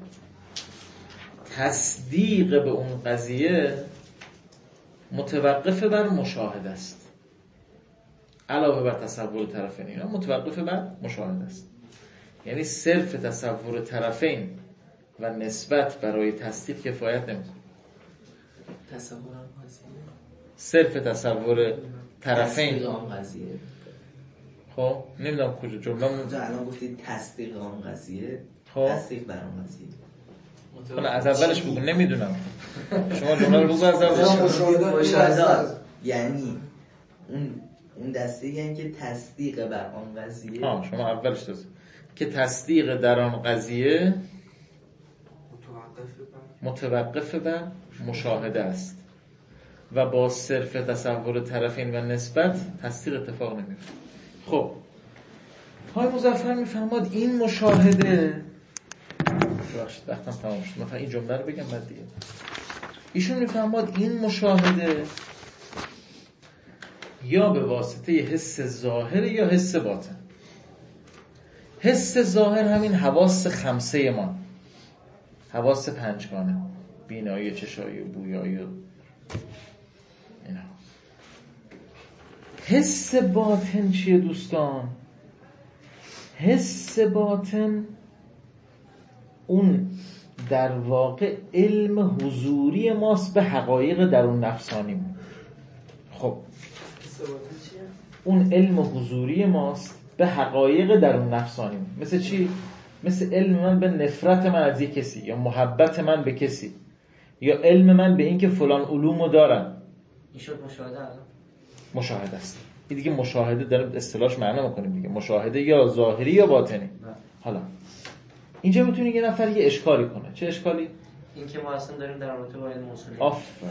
[SPEAKER 1] تصدیق به اون قضیه متوقف بر مشاهده است، علاوه بر تصور طرفین اینا متوقف بر مشاهده است. یعنی صرف تصور طرفین و نسبت برای تصدیق کفایت نمیکنه.
[SPEAKER 5] تصور هم قضیه،
[SPEAKER 1] صرف تصور طرفین
[SPEAKER 5] تصدیق هم قضیه.
[SPEAKER 1] خب نمیدونم کجا جمله
[SPEAKER 5] اونجا الان گفتید تصدیق هم قضیه،
[SPEAKER 1] خب
[SPEAKER 5] تصدیق بر هم قضیه.
[SPEAKER 1] حالا از اولش بگو، نمیدونم شما جمله رو بگو از اولش.
[SPEAKER 5] مشاهدات یعنی اون اون دسته یعنی که تصدیق بر آن قضیه.
[SPEAKER 1] ها شما اولش دست که تصدیق در آن قضیه متوقف بر مشاهده است و با صرف تصور طرفین و نسبت تصدیق اتفاق نمیفته. خب های مظفر میفرماد این مشاهده، ببخشید وقتم تمام شد، مثلا این جمله رو بگم بعد دیگه. ایشون میفرماد این مشاهده یا به واسطه حس ظاهر یا حس باطن. حس ظاهر همین حواس خمسه ما، حواس پنجگانه، بینایی، چشایی، بویایی و اینا. حس باطن چیه دوستان؟ حس باطن اون در واقع علم حضوری ماست به حقایق درون نفسانیم. خب اون علم حضوری ماست به حقایق درون نفسانیم. مثل چی؟ مثل علم من به نفرت من از یک کسی، یا محبت من به کسی، یا علم من به این که فلان علومو دارم.
[SPEAKER 3] این شد مشاهده.
[SPEAKER 1] مشاهده است. این دیگه مشاهده داریم اصطلاحش معنا میکنیم دیگه. مشاهده یا ظاهری یا باطنی. حالا اینجا میتونه یه نفر یه اشکالی کنه. چه اشکالی؟
[SPEAKER 3] این که ما اصلا داریم در رابطه با علم حضوری.
[SPEAKER 1] آفرین.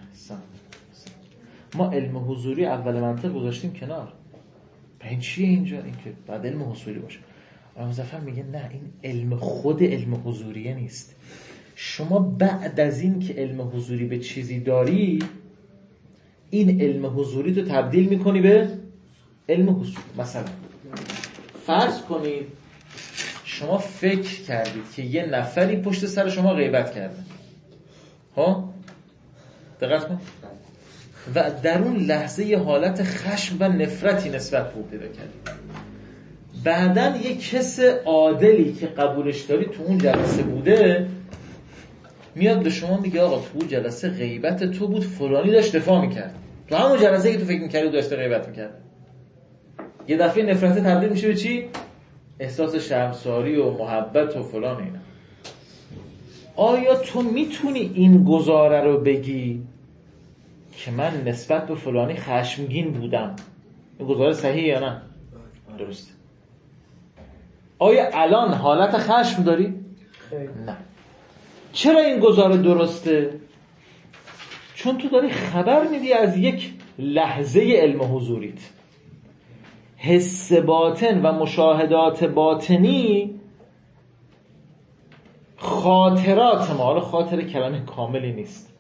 [SPEAKER 1] ما علم حضوری اول منطق گذاشتیم کنار. این چیه اینجا؟ این که بعد علم حضوری باشه. آقای مظفر میگه نه، این علم خود علم حضوریه نیست. شما بعد از این که علم حضوری به چیزی داری، این علم حضوری تو تبدیل میکنی به علم حضوری. مثلا فرض کنید شما فکر کردید که یه نفری پشت سر شما غیبت کرده، ها؟ دقت کن. و در اون لحظه یه حالت خشم و نفرتی نسبت به او پیدا کردید. بعدن یه کس عادلی که قبولش داری تو اون جلسه بوده میاد به شما میگه آقا تو جلسه غیبت تو بود، فلانی داشت دفاع میکرد، تو همون جلسه که تو فکر میکردی داشته غیبت میکرد. یه دفعه نفرت تبدیل میشه به چی؟ احساس شرمساری و محبت و فلان اینا. آیا تو میتونی این گزاره رو بگی که من نسبت به فلانی خشمگین بودم؟ این گزاره صحیحه یا نه؟ درسته. آیا الان حالت خشم داری؟ نه. چرا این گزاره درسته؟ چون تو داری خبر میدی از یک لحظه علم حضوریت. حس باطن و مشاهدات باطنی خاطرات ما، حالا خاطر کلمه کاملی نیست،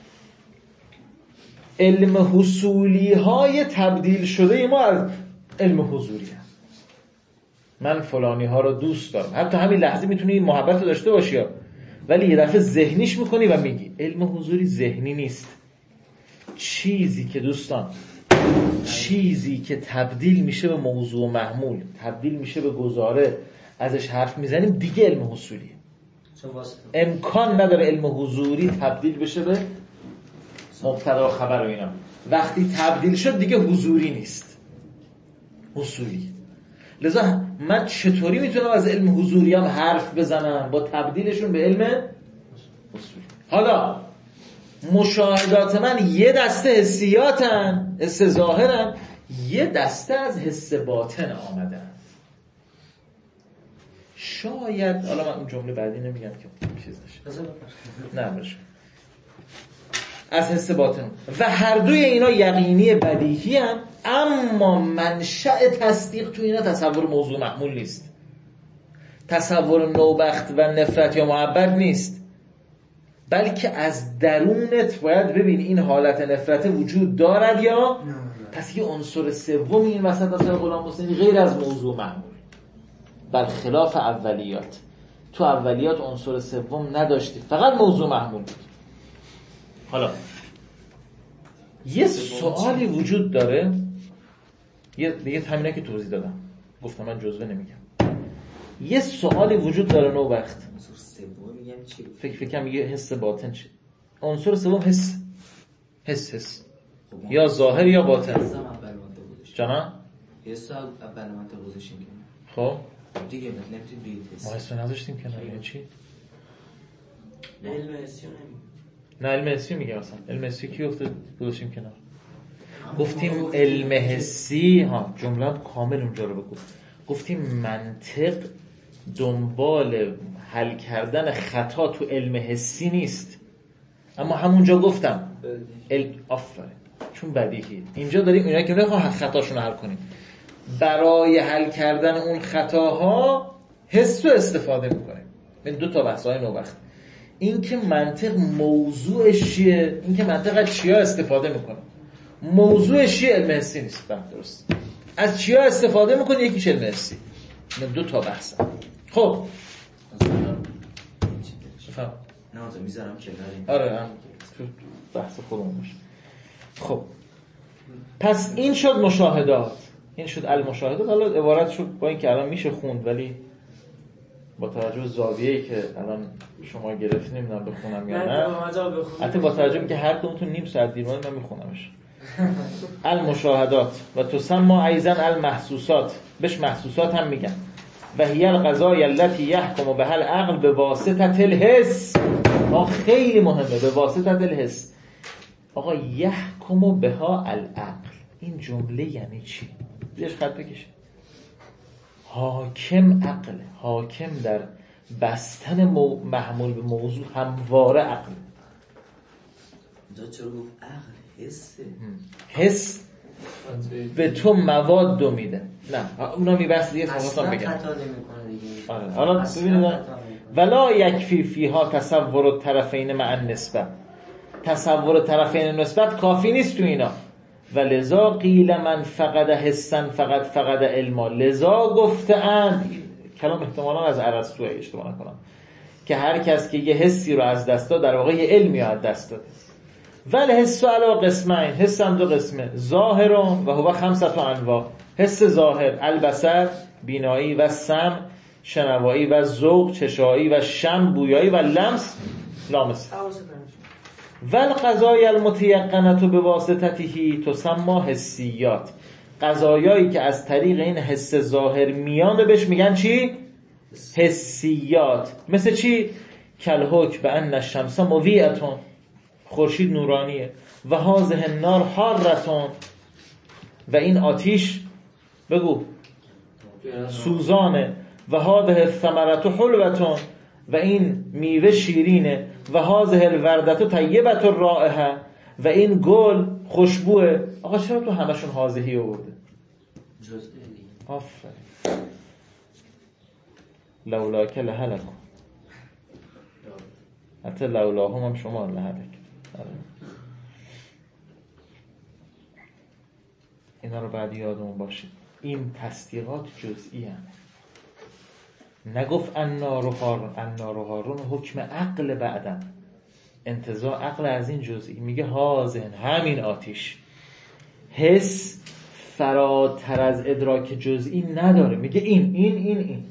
[SPEAKER 1] علم حصولی های تبدیل شده ما از علم حضوری هم. من فلانی ها رو دوست دارم، حتی همین لحظه میتونی محبت رو داشته باشی، ولی یه دفعه ذهنیش میکنی و میگی. علم حضوری ذهنی نیست. چیزی که دوستان چیزی که تبدیل میشه به موضوع محمول، تبدیل میشه به گزاره، ازش حرف میزنیم، دیگه علم حصولیه. امکان نداره علم حضوری تبدیل بشه به مبتدا و خبر و اینا. وقتی تبدیل شد دیگه حضوری نیست، حصولی. لذا من چطوری میتونم از علم حضوری هم حرف بزنم؟ با تبدیلشون به علم حصولی. حالا مشاهدات من یه دسته حسیاتن، حس ظاهرن، یه دسته از حس باطن آمدن. شاید حالا من اون جمله بعدی نمیگم که چیز نشه، نه باشه، از حس باطن. و هر دوی اینا یقینی بدیهی هم، اما منشأ تصدیق تو اینا تصور موضوع محمول نیست، تصور نوبخت و نفرت یا محبت نیست، بلکه از درونت باید ببین این حالت نفرت وجود دارد یا نه. پس یه عنصر سوم این وسط اصلا غلام حسینی غیر از موضوع محمول، برخلاف اولیات. تو اولیات عنصر سوم نداشتی، فقط موضوع محمول بود. حالا یه سوالی وجود داره، یه دیگه همینه که توضیح دادم، گفتم من جزوه نمیگم. یه سوالی وجود داره نو وقت
[SPEAKER 5] عنصر سوم میگم چی؟
[SPEAKER 1] فکر فکرم میگه حس باطن چی؟ عنصر سوم حس حس حس خب یا ظاهر یا باطن. جانا
[SPEAKER 5] حس اول منطق گذاشتیم که
[SPEAKER 1] خب
[SPEAKER 5] دیگه مثلا نمیتونیم بگید حس.
[SPEAKER 1] ما حس نداشتیم که نه. یعنی چی؟
[SPEAKER 2] علم حسی نمیگه.
[SPEAKER 1] نه علم حسی میگه. اصلا علم حسی کی گفته گذاشتیم کنار؟ گفتیم علم حسی، ها جمله کامل اونجا رو بگو. گفتیم منطق دنبال حل کردن خطا تو علم حسی نیست، اما همونجا گفتم علم آفرین، چون بدیهی اینجا داریم اینا که نمیخوام خطاشون رو حل کنیم، برای حل کردن اون خطاها حس رو استفاده میکنیم. این دو تا بحث‌های نوبخت، این که منطق موضوعش چیه، این که منطق از چیا استفاده میکنه. موضوعش چیه؟ علم حسی نیست. درست. از چیا استفاده میکنه؟ یکیش علم حسی. این دو تا بحث. خب بفهم
[SPEAKER 5] نه آزا میذارم کنار.
[SPEAKER 1] آره هم تو بحث خودمون باشه. خب پس این شد مشاهدات، این شد المشاهدات. حالا عبارت شد با این که الان میشه خوند، ولی با توجه به زاویه‌ای که الان شما گرفتین نمیدونم بخونم یا نه. حتی با توجه به که هر دومتون نیم ساعت دیر اومدید من میخونمش. المشاهدات و تسمى ایضا المحسوسات، بهش محسوسات هم میگن. و هی القضایا التي يحكم بها العقل بواسطه الحس. آقا خیلی مهمه، به واسطه الحس. آقا یحکم بها العقل، این جمله یعنی چی؟ بیش خط بکشه. حاکم عقل، حاکم در بستن مو... محمول به موضوع همواره عقل.
[SPEAKER 5] اینجا چرا گفت عقل؟ حسه.
[SPEAKER 1] حس به تو مواد دو میده. نه اونا میبست دیگه خواستم بگم.
[SPEAKER 3] خطا نمیکنه دیگه.
[SPEAKER 1] آره حالا ببینید ولا یکفی فیها تصور الطرفین مع النسبه. تصور طرفین نسبت کافی نیست تو اینا. و لذا قیل من فقد حسن فقط فقد علما. لذا گفته‌اند، کلام احتمالاً از ارسطو اشتباه نکنم، که هر کس که یه حسی رو از دست داد در واقع یه علمی از دست داد. ولی حس علی قسمین، حس هم دو قسمه، ظاهر و هو خمسة انواع. حس ظاهر البصر بینایی و سمع شنوایی و ذوق چشایی و شم بویایی و لمس لامس. و القضایا المتيقنة بواسطته تسمى حسیات. قضایایی که از طریق این حس ظاهر میان بهش میگن چی؟ حسیات. مثل چی؟ کالحکم بان الشمس مضیئة، خورشید نورانیه، و هذه النار حارة، و این آتیش بگو سوزانه، و هذه الثمرة حلوة، و این میوه شیرینه، و هذه الوردة طیبة الرائحة، و این گل خوشبوه. آقا چرا تو همشون هذهی آورده؟
[SPEAKER 5] جزء دیگه.
[SPEAKER 1] آفرین. لولاک لهلک. حتی لولاهم هم شما لهلک. اینا رو بعد یادمون باشید. این تصدیقات جزئی هم. نگفت النار و هارون، النار و هارون حکم عقل بعدم، انتزاع عقل از این جزئی. میگه هازن همین آتیش. حس فراتر از ادراک جزئی نداره، میگه این این این این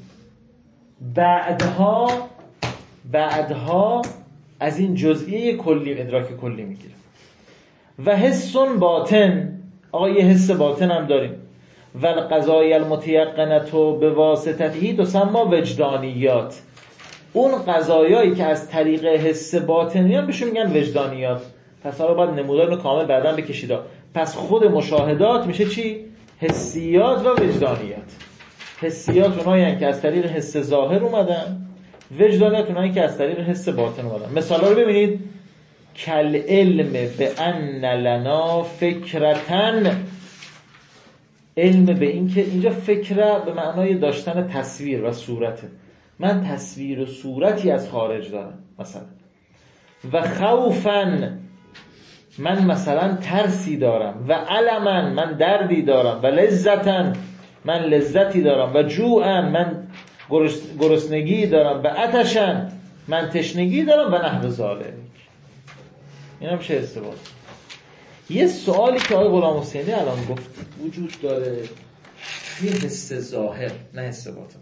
[SPEAKER 1] بعدها بعدها از این جزئی کلی ادراک کلی میگیره. و حس باطن، آقا یه حس باطن هم داریم. و القضایا المتيقنة بواسطته تسمى وجدانیات. اون قضایایی که از طریق حس باطنیان بهشون میگن وجدانیات. پس حالا باید نمودار رو کامل بعداً بکشید. پس خود مشاهدات میشه چی؟ حسیات و وجدانیات. حسیات اونایی که از طریق حس ظاهر اومدن، وجدانیات اونایی که از طریق حس باطن اومدن. مثالا رو ببینید. کل علم به ان لنا فکرتن، علم به این که اینجا فکره به معنای داشتن تصویر و صورته. من تصویر و صورتی از خارج دارم مثلا. و خوفن، من مثلا ترسی دارم. و علمن، من دردی دارم. و لذتن، من لذتی دارم. و جوعن، من گرسنگی دارم. و عطشن، من تشنگی دارم. و نحو ذالک. این هم چه استفاده. یه سوالی که آقای غلام حسینی الان گفت وجود داره توی حس ظاهر، نه حس باطن.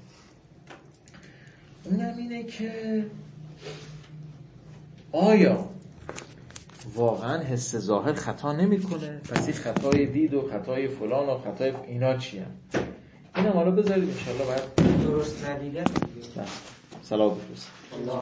[SPEAKER 1] اونم اینه که آیا واقعا حس ظاهر خطا نمیکنه؟ پس این خطای دید و خطای فلان و خطای اینا چیه؟ اینم حالا بذارید انشالله بعد
[SPEAKER 3] درست ندیده
[SPEAKER 1] سلام بفرست.